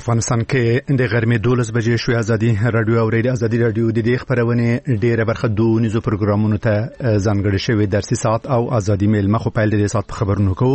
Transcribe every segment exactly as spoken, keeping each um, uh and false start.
افغانستان کې د غرمې دولس بجې شوې ازادي رادیو او ریډیو ازادي رادیو د دې خبرونه ډیره برخه دونیزو پروګرامونو ته ځانګړي شوی درسي ساعت او ازادي میل مخ په پیل د ساعت په خبرونو کوو.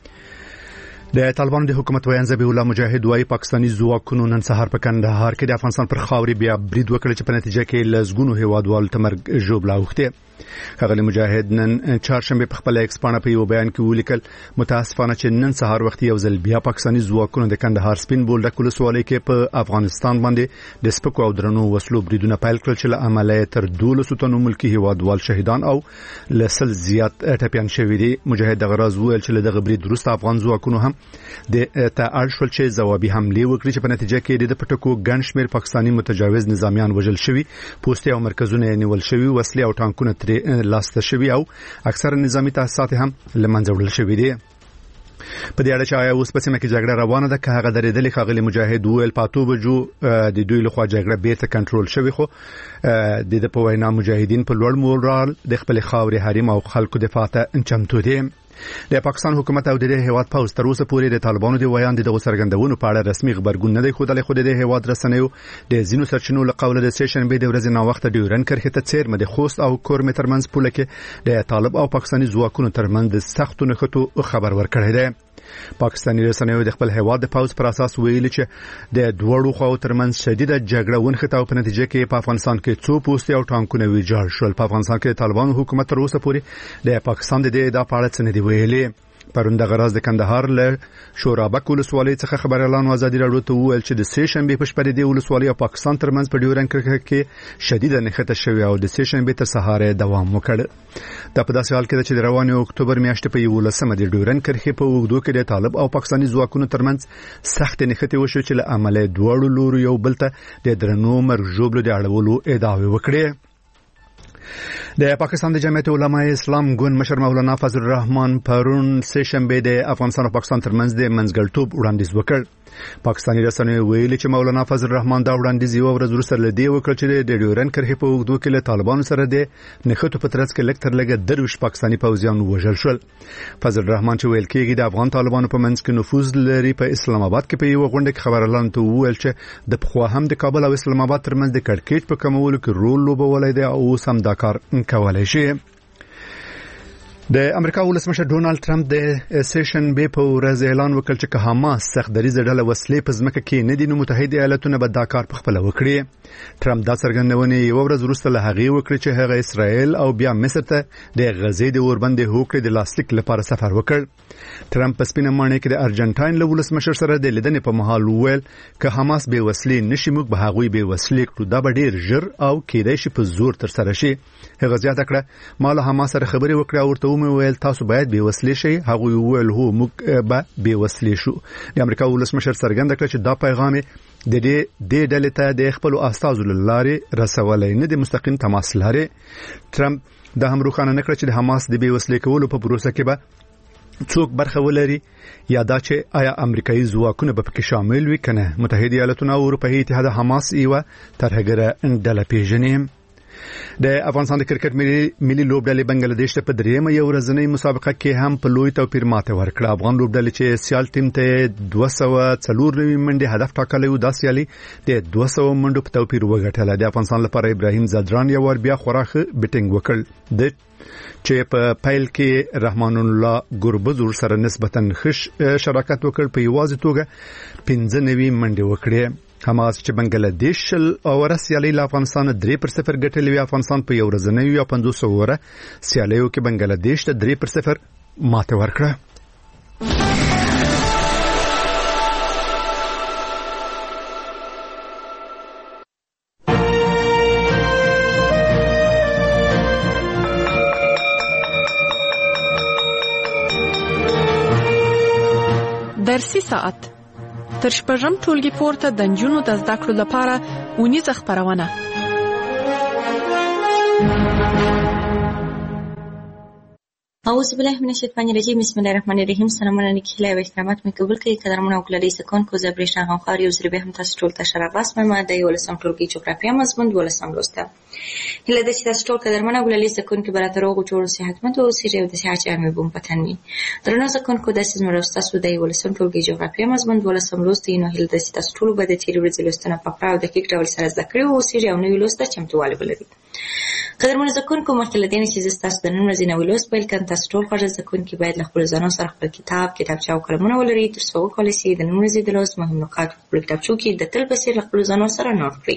د طالبانو د حکومت ویان ذبیح الله مجاهد وايي پاکستاني ځواکونو نن سهار په کندهار کې د افغانستان پر خاوري بیا برید وکړ چې په نتیجه کې لزګونو هیوادوال تمرګ ژوبلا وخته. هغه مجاهد نن چهارشنبه په خپل ایکس پاڼه په یو بیان کې ولیکل متاسفانه چې نن سهار وخت یو ځل بیا پاکستاني ځواکونو د کندهار سپین بولډک ولسوالۍ کې په افغانستان باندې د سپکو او درنو وسلو بریدونه پیل کړل چې له عملیه تر دولس تنو ملکی هیوادوال شهیدان او لسل زیات ټپيان شوي دي. مجاهد د غراز ویل چې دغه برید وروسته افغان ځواکونو هم د تعرشل چې ځوابي حمله وکړي چې په نتیجه کې د پټکو ګڼ شمېر پاکستاني متجاوز نظامیان وژل شوي، پوستې او مرکزونه نیول شوي، وسلې او ټانکونه تر لاسته شوي او اکثر نظامی تاسیسات هم لمنځه وړل شوي دي. په دې اړه چې آیا اوس په سیمه کې جګړه روانه ده که هغه درېدلې ښاغلي مجاهد ویل پاتو بجو د دوی لخوا جګړه بیرته کنټرول شوی، خو د په وینا مجاهدین په لوړ مورال د خپل خاورې حریم او خلکو دفاع ته چمتو دي. د پاکستان حکومت او د هیواد پوز تر اوسه پورې د طالبانو د ویان د څرګندونو په اړه رسمي خبرګون نه دی خوده، خو د هیواد رسنیو د زینو سرچینو له قوله د سیشن به د ورځې نا وخت ډیورن کرخه ته چیر مده خوست او کورمه ترمنځ پوله کې د طالب او پاکستاني ځواکونو ترمنځ د سختو نښتو خبر ورکړی دی. پاکستاني رسنیو د خپل هیواد د پوز پر اساس ویلي چې د دوړو خو ترمنځ شدیده جګړه ونښته او په نتیجه کې په افغانستان کې څو پوستې او ټانکونه ویجاړ شول. په افغانستان کې طالبانو حکومت تر اوسه پورې د پاکستان د دې د پاړه څه نه دی ویلي. پرونده غراز د کندهار له شورابک ولسوالۍ څخه خبر اعلان ازادي رادیو ته ویل چې د سیشن به په شپه د ولسوالۍ او پاکستان ترمنځ په ډیورن کرښه کې شدیده نښته شوې او د سیشن به تر سهار دوام وکړ. دا په داسې حال کې چې د رواني اکتوبر میاشتې په یولسمه د ډیورن کرښې په وګړو کې د طالب او پاکستاني ځواکونو ترمنځ سخت نښته وشو چې له عمله دوړو لوري یو بل ته د درنو مرګ ژوبلو د اړولو ادعا وکړه. د پاکستان د جمعیت علماء اسلام ګوند مشر مولانا فضل الرحمن پرون سهشنبه د افغانستان او پاکستان ترمنځ د منځګړیتوب وړاندیز وکړ. پاکستاني رسنیو ویلي چې مولانا فضل الرحمن دا وړاندیز یو ورځ وروسته لدی وکړ چې د ډیورن کرښې په وګړو کې له طالبانو سره د نښتو په ترڅ کې لږ تر لږه درویش پاکستاني پوځیان وژل شول. فضل الرحمن چې ویل کېږي د افغان طالبانو په منځ کې نفوذ لري په اسلام آباد کې په یو غونډه کې خبر اعلان ته ویل چې د پخوا هم د کابل او اسلام آباد ترمنځ د کړکېچ په کمولو کې رول لوبولی دی او اوس هم دا کار کولای شي. د امریکا ولسمشر ډونالد ټرمپ د سیشن به په ورځ اعلان وکړ چې که حماس سخت دریزه ډله وسلې په ځمکه کې نه دي نو متحده ایالاتونه به دا کار په خپل وکړي. ټرمپ دا څرګندونه یو ورځ وروسته له هغې وکړه چې هغه اسرائیل او بیا مصر ته د غزې د اوربند هوکړې د لاسلیک لپاره سفر وکړ. ټرمپ په سپینه ماڼۍ کې د ارجنټاین له ولسمشر سره د لیدنې په مهال وویل که حماس به وسلې نشي موږ به هغوی به وسلې کړو، دا به ډیر ژر او کېدای شي په زور تر سره شي. هغه زیاته کړه ما له حماس سره خبرې وکړې او ورته وویل تاسو باید به وسلې شئ. هغوی وویل هو موږ به به وسلې شو. د امریکا ولسمشر څرګنده کړه چې دا پیغام د دې د ډلې ته د خپل استازو لارې رسولای نه د مستقیم تماس لري. ټرمپ دا هم روښانه نکړه چې د حماس د به وسلې کولو په پروسه کې به څوک برخه ولري یا دا چې آیا امریکایي ځواکونه به پکې شامل وي کنه. متحده ایالاتونه او اروپایي اتحاد حماس یو ترهګره ډله پیژني. د افغانستان د کرکټ ملي ملي لوبډلې بنگلاديش ته په دریمه یو ورځنۍ مسابقه کې هم په لوی توپیر ماته ورکړه. افغان لوبډلې چې سیال ټیم ته دوه سوه څلور نوي منډې هدف ټاکلی و دا سیالي د دوه سوه منډو په توپیر وګټله. د افغانستان لپاره ابراهیم زدران یو ور بیا خورا ښه بیټینګ وکړ د چې په پیل کې رحمان الله ګربز ور سره نسبتا ښه شراکت وکړ. په یوازې توګه پنځه نوي منډې وکړې. حماس چې بنگلاديش او رسیالي له افغانستان درې پر صفر ګټلې وي. افغانستان په یو ورځنۍ یا پنځوس اوره سیالیو کې بنگلاديش ته درې پر صفر ماته ورکړه. درسي ساعت تر شپږم ټولګي پورته د نجونو د زده کړو لپاره اونیزه خپرونه. اعوذ بالله من الشیطان الرجیم بسم الله الرحمن الرحیم. سلامونه نیکهیله و احترامات می قبول کړئ قدرمن او ګلالي سکون کو زبرشان غوخار یو زری به هم تاسو ټول ته شرافت مې د یو لسم ټولګي جغرافیا مضمون ولسم لوسته. هله د چې تاسو ټول قدرمن او ګلالي سکون کې برابر او جوړ صحتمند او سیریو د صحت مې بوم پتنی درنه سکون کو د سیمه راستاسو د یو لسم ټولګي جغرافیا مضمون ولسم لوسته نو هله د چې تاسو ټول به د تیرې ورځې لوستنه په پراو د کیک ډول سره زده کړو او سیریو نو لوسته چمتواله بلدي. قدرمن زکون کوم مخکې لدین چې تاسو د نن ورځې نو لوست پیل کړئ تاسو ټول خپل زکون کې باید خپل ځانو سره خپل کتاب کتابچه او قلمونه ولرئ تر څو وکولای شئ د نن ورځې د لوست مهم نکات په کتابچو کې د تل بسیر خپل ځانو سره نوٹ کړئ.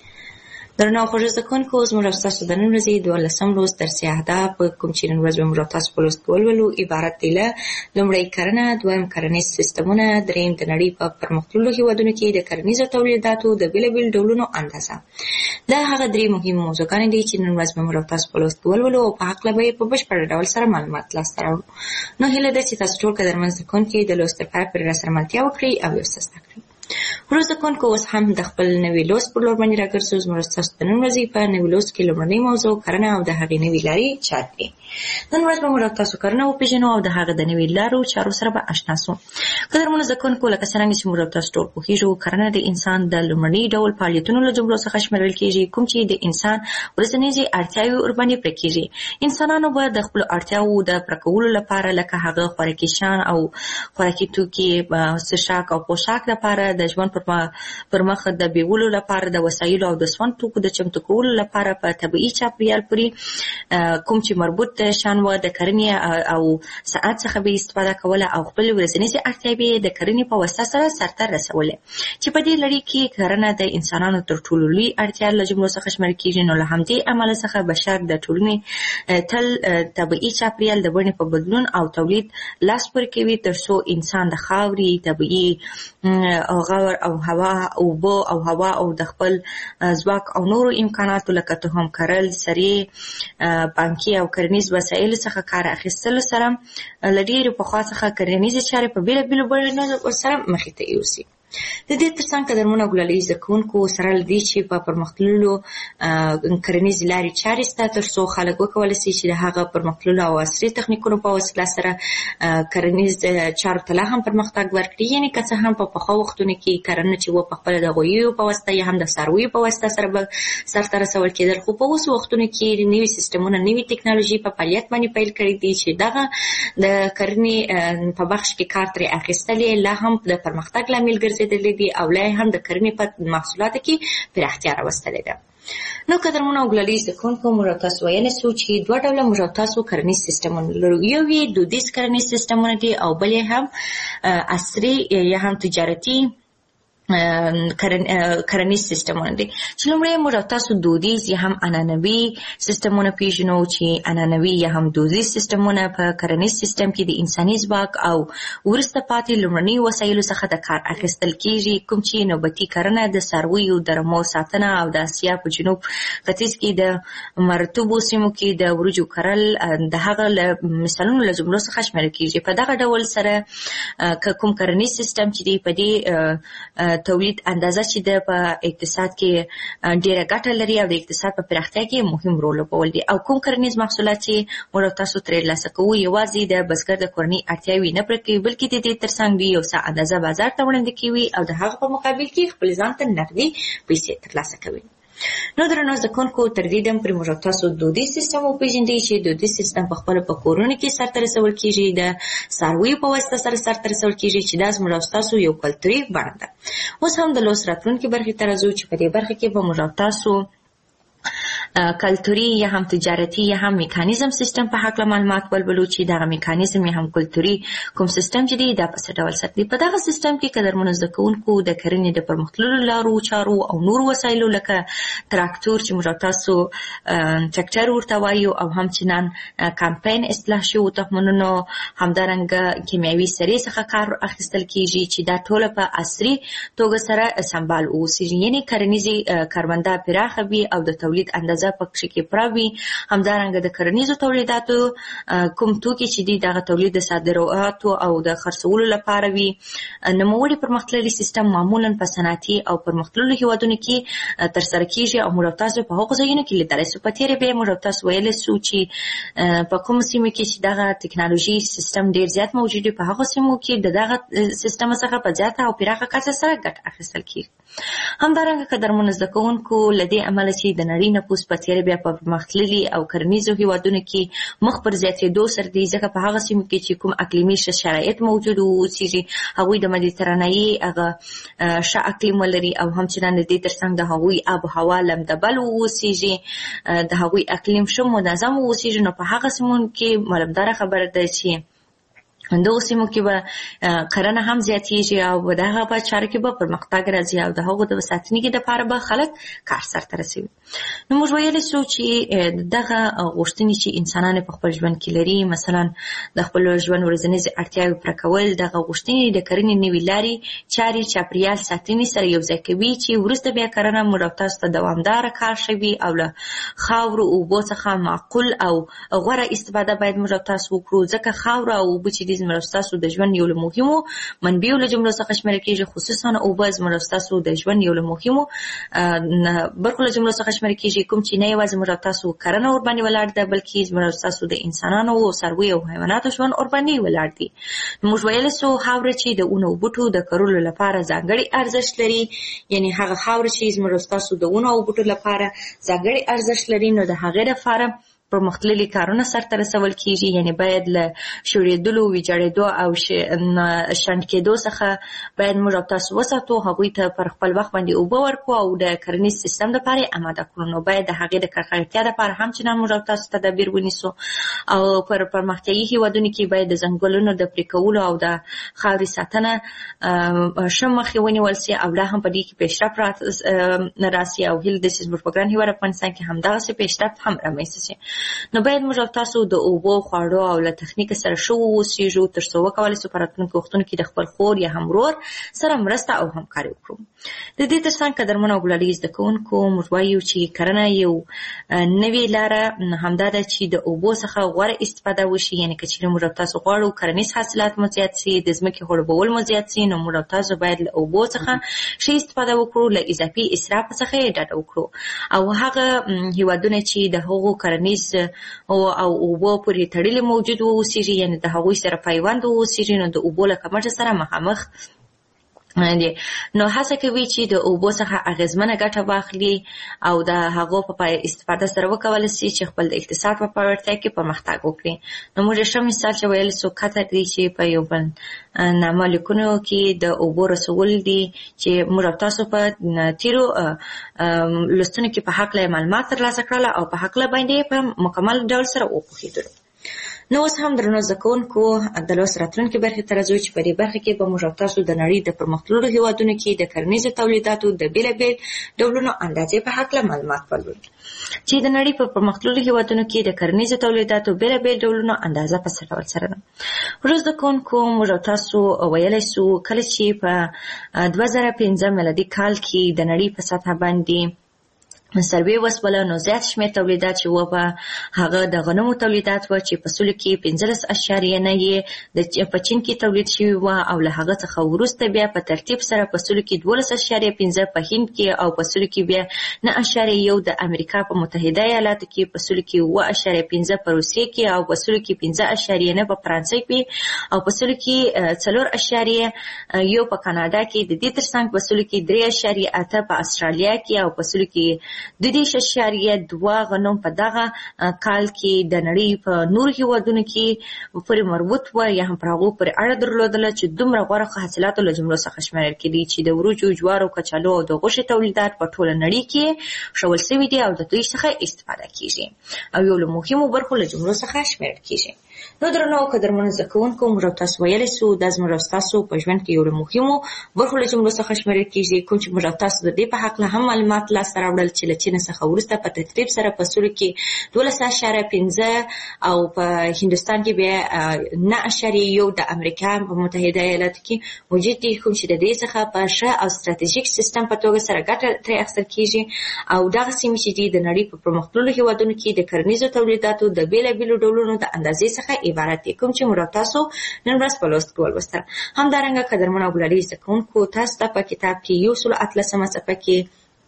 درنو خو زکون کو زموږ تاسو د نن ورځې د لسم لوست درسي اهداف کوم چې نن ورځ موږ تاسو په لوست کولو عبارت دي له لومړی کرنه، دویم کرنیز سیستمونه، دریم د نړۍ په پرمختللو هیوادونو کې د کرنیزو تولیداتو د بیلابیل ډولونو اندازه. دا هغه درې مهم موضوعګانې دي چې نن ورځ موږ تاسو په لوست کولو او په حق لبه په بشپړ ډول سره معلومات لاسته راوړو. نو هیله ده چې تاسو ټول قدرمن زکون کې د لوست لپاره پر سره ملتیا وکړئ او یو څه زده کړئ. ورځ د کونکو اوس هم د خپل نوي لوست پر لور باندې راګرځو. زموږ تاسو د نن ورځې په نوي لوست کې لومړنۍ موضوع کرنه او د هغې نوي لارې چارې دي. نن ورځ به موږ تاسو کرنه وپېژنو او د هغه د نوي لارو چارو سره به اشنا سو. قدرمنو زده کوونکو لکه څرنګه چې موږ تاسو ټول پوهېږو کرنه د انسان د لومړني ډول فعالیتونو له جملو څخه شمیرل کېږي کوم چې د انسان ورځنیزې اړتیاوې ورباندې پوره کېږي. انسانانو به د خپلو اړتیاوو د پوره کولو لپاره لکه هغه خوراکي شیان او خوراکي توکي څښاک او پوشاک لپاره د ژوند پر پر مخ د بیولو لپاره د وسایلو او د سون توکو د چمتو کولو لپاره په طبیعي چاپیریال پورې کوم چې مربوط شان و د کرنې او صنعت څخه به استفاده کوله او خپل ورځنیزې اړتیاوې د کرنې په واسطه سره سرته رسولې چې په دې لړۍ کې کرنه د انسانانو تر ټولو لوی اړتیا له جملو څخه شمیرل کېږي. نو له همدې امله څخه بشر د ټولنې تل طبیعي چاپیریال د بڼې په بدلون او تولید لاس پورې کوي تر څو انسان د خاورې طبیعي غور او هوا اوبه او هوا او د خپل ځواک او نورو امکاناتو لکه تخم کرل، سرې، بانکي او کرنیز وسایلو څخه کار اخیستلو سره له ډېرو پخوا څخه کرنیزې چارې په بېلابېلو بڼو سره مخې ته یوسي. د دې ترڅنګ قدرمنو ګلالي زده کوونکو سره له دې چې په پرمختللو کرنیزې لارې چارې شته تر څو خلک وکولی شي چې د هغه پرمختللو او عصري تخنیکونو په وسیله سره کرنیز چارو ته لا هم پرمختګ ورکړي. یعنې که څه هم په پخوا وختونو کې کرنه چې وه پخپله د غویو په واسطه یا هم د څارویو په واسطه سره به سرته رسول کېدل، خو په اوس وختونو کې نوي سیستمونه نوي ټکنالوژي په فعالیت باندې پیل کړي دي چې دغه د کرنې په بخش کې کار ترې اخیستل لا هم د پرمختګ لامل ګرځي دي او لا هم د کرنې په محصولاتو کې پراختیا راوستلې ده. نو قدرمنو او ګلالي زده کوونکو موږ تاسو ویلی سو چې دوه ډوله موږ تاسو کرنیز سیستمونه لرو. یو یې دودیز کرنیز سیستمونه دي او بل یې هم عصري یا هم تجارتي کرنیز سیستمونه دي. چې لومړی موږ تاسو دودیز یا هم عنعنوي سیستمونه پیژنو چې عنعنوي یا هم دودیز سیستمونه په کرنیز سیستم کې د انساني ځواک او وروسته پاتې لومړني وسایلو څخه د کار اخیستل کېږي کوم چې نوبتي کرنه د څارویو د رمو ساتنه او د اسیا په جنوب ختیځ کې د مرطوبو سیمو کې د وریجو کرل د هغه مثالونو له جملو څخه شمیرل کېږي. په دغه ډول سره که کوم کرنیز سیستم چې دی په دې تولید اندازه چې د په اقتصاد کې ډیره ګټه لري او د اقتصاد په پراختیا کې مهم رول لوبول دي. او کوم کرنیز محصولات چې موږ تاسو ترې ترلاسه کوو یوازې د بزګر د کورنۍ اړتیاوې نه پوره کوي بلکې د دې ترڅنګ دوی یو څه اندازه بازار ته وړاندې کوي او د هغه په مقابل کې خپل ځان ته نغدي پیسې ترلاسه کوي. نو درنو زده کوونکو تر دې دم پرې موږ تاسو دودیز سیستم وپېژندئ چې دودیز سیستم په خپله په کورونو کې سرته رسول کېږي د څارویو په واسطه سره سرته رسول کېږي چې دا زموږ تاسو یو کلتوري بڼه ده. اوس هم د لوست راتلونکې برخې ته راځو چې په دې برخه کې به موږ تاسو کلتوري یا هم تجارتي یا هم میکانیزم سیستم په حق معلومات ولولو چې دغه میکانیزم یا هم کلتوري کوم سیستم چې دی دا په څه ډول ساتي. په دغه سیستم کې قدرمنو زده کوونکو د کرنې د پرمختللو لارو چارو او نور وسایلو لکه تراکتور چې موږ تاسو ټریکټر ورته وایو او همچنان کمپاین اصلاح شوو تخمونو همدارنګه کیمیاوي سرې څخه کار اخیستل کېږي چې دا ټوله په عصري توګه سره سمبال اوسي. یعنې کرنیزې کارونده پراخه وي او د تولید اندازه اندازه پکې کې پراوي. همدارنګه د کرنیزو تولیداتو کوم توکي چې دي دغه تولید د صادراتو او د خرڅولو لپاره وي. نوموړي پرمختللي سیستم معمولا په صنعتي او پرمختللو هیوادونو کې ترسره کیږي او موږ تاسو په هغو ځایونو کې لیدلی سو. په تېره بیا موږ تاسو ویلی سو چې په کومو سیمو کې چې دغه ټکنالوژي سیستم ډېر زیات موجود وي، په هغو سیمو کې د دغه سیستم څخه په زیاته او پراخه کچه سره ګټه اخیستل کیږي. همدارنګه قدرمنو زده کوونکو له دې امله چې د نړۍ نفوس په تېره بیا په پرمختللي او کرنیزو هیوادونو کې مخ پر زیاتېدو سره دی، ځکه په هغه سیمو کې چې کوم اقلیمي شرایط موجود اوسېږي هغوی د مدیترانهیي هغه ښه اقلیم ولري او همچنان د دې ترڅنګ د هغوی آب و هوا لمدبل واوسېږي، د هغوی اقلیم ښه منظم واوسېږي. نو په هغه سیمو کې معلومداره خبره ده چې دغو سیمو کې به کرنه هم زیاتېږي او په دغه په چارو کې به پرمختګ راځي او د هغو د ساتنې دپاره به خلک کار سرته رسوي. نو موږ ویلی سو چې دغه غوښتنې چې انسانان په خپل ژوند کې لري، مثلا د خپل ژوند ورځنیزې اړتیاوې پوره کول، دغه غوښتنې د کرنې نوې لارې چارې چاپریال ساتنې سره یو ځای کوي چې وروسته بیا کرنه موږ او تاسو ته دوامداره کار شوي او له خاورو اوبو څخه معقول او غوره استفاده باید موږ او تاسو وکړو، ځکه خاوره او اوبه چې دي زموږ ستاسو د ژوند یو له مهمو منبعو له جملو څخه شمیرل کېږي. خصوصا اوبه زموږ ستاسو د ژوند یو له مهمو برخو له جملو څخه شمیرل کېږي، کوم چې نه یوازې موږ تاسو کرنه ورباندې ولاړ ده بلکې زموږ ستاسو د انسانانو او څارویو او حیواناتو ژوند ورباندې ولاړ دي. موږ ویلی سو خاوره چې د اونو او بوټو د کرلو لپاره ځانګړی ارزښت لري، یعنې هغه خاوره چې زموږ ستاسو د اونو او بوټو لپاره ځانګړی ارزښت لري، نو د هغې لپاره پرمختللي کارونه سرته رسول کیږي، یعنی باید له شوړېدلو، ویجاړېدو او شنډ کېدو څخه باید موږ او تاسو وساتو، هغوی ته پر خپل وخت باندې اوبه ورکړو او د کرنیز سیستم دپاره یې اماده کړو. نو باید د هغې د ککړتیا دپاره هم چندان موږ او تاسو تدابیر ونیسو او پر پرمختیایي هیوادونو کې باید د ځنګلونو د پرې کولو او د خاورې ساتنه ښه مخې ونیول سي او لا هم په دې کې پیشرفت راسي او هیله ده چې زموږ په ګران هېواد افغانستان کې همدغسې پیشرفت هم رامنځته شي. نو باید موږ او تاسو د اوبو، خواړو او له تخنیک سره ښه واوسېږو تر څو وکولی سو په راتلونکو وختونو کې د خپل خور یا هم ورور سره مرسته او همکاري وکړو. د دې ترڅنګ قدرمنو او ګلالي زده کوونکو موږ وایو چې کرنه یو نوې لاره همدا ده چې د اوبو څخه غوره استفاده وشي، یعنې که چېرې موږ او تاسو غواړو کرنیز حاصلات مو زیات سي، د ځمکې خړوبول مو زیات سي، نو موږ او تاسو باید له اوبو څخه ښه استفاده وکړو، له اضافي اسراف څخه یې ډډه وکړو او هغه هیوادونه چې د هغو کرنیز او او اوبو پورې تړلې موجود واوسېږي، یعنې د هغوی سره پیوند واوسېږي، نو د اوبو له کمښت سره مخامخ نو هڅه کوي چې د اوبو څخه اغېزمنه ګټه واخلي او د هغو په استفاده سره وکولی سي چې خپل د اقتصاد په پیاوړتیا کې پرمختګ وکړي. نو موږ ښه مثال چې ویلی سو قطر دی چې په یو بل نامه لیکونو کې د اوبو رسول دي چې موږ او تاسو په تېرو لوستونو کې په هکله معلومات ترلاسه کړله او په هکله باندې په مکمل ډول سره وپوهېدلو. نو اوس هم درنو زده کوونکو د لوست راتلونکې برخې ته راځو چې په دې برخه کې به موږ او تاسو د نړۍ د پرمختللو هیوادونو کې د کرنیزو تولیداتو د بېلابېل ډولونو اندازې په هکله معلومات ولرو چې د نړۍ په پرمختللو هیوادونو کې د کرنیزو تولیداتو بېلابېل ډولونو اندازه په څه ډول سره ده. ورو زده کوونکو موږ او تاسو ویلی سو کله چې په دوه زره پنځه میلادي کال کې د نړۍ په سطحه باندې سروې وسوله، نو زیات شمېر تولیدات چې وه په هغه د غنمو تولیدات وه چې په سلو کې پنځلس اشاریه نه یې په چین کې تولید شوي وه او له هغه څخه وروسته بیا په ترتیب سره په سلو کې دولس اشاریه پنځه په هند کې او په سلو کې بیا نه اشاریه یو د امریکا په متحده ایالاتو کې، په سلو کې اووه اشاریه پنځه په روسیې کې او په سلو کې پنځه اشاریه نه په فرانسې کې او په سلو کې څلور اشاریه یو په کاناډا کې، د دې ترڅنګ په سلو کې درې اشاریه اته په استرالیا کې او په سلو کې د دېرش اشاریه دوه غنم په دغه کال کې د نړۍ په نورو هیوادونو کې پورې مربوط وه یا هم پر هغو پورې اړه درلودله چې دومره غوره حاصلاتو له جملو څخه شمیرل کېدي چې د وریجو، جوارو، کچالو او د غوښې تولیدات په ټوله نړۍ کې ښوول سوي دي او د دوی څخه استفاده کېږي او یو له مهمو برخو له جملو څخه شمیرل کېږي. نو درنو قدرمنو زده کوونکو موږ تاسو ویلی سو دا زموږ ستاسو په ژوند کې یو له مهمو برخو له جملو څخه شمیرل کېږي، کوم چې موږ تاسو د دې په هکله هم معلومات لاسته راوړل چې له چین څخه وروسته په ترتیب سره په سوریه کې دولس اعشاریه پنځه او په هندوستان کې بیا نه اعشاریه یو د امریکا په متحده ایالاتو کې موجود دي، کوم چې د دې څخه په ښه او ستراتیژیک سیستم په توګه سره ګټه ترې اخیستل کېږي. او دغه سیمې چې دي د نړۍ په پرمختللو هېوادونو کې د کرنیزو تولیداتو د بېلابېلو ډولونو د اندازې څخه عبارت دي، کوم چې موږ تاسو نن ورځ په لوست کې ولوستل. همدارنګه قدرمنو او ګلالي زده کوونکو تاسو ته په کتاب کې یو سل اتلسمه صفحه کې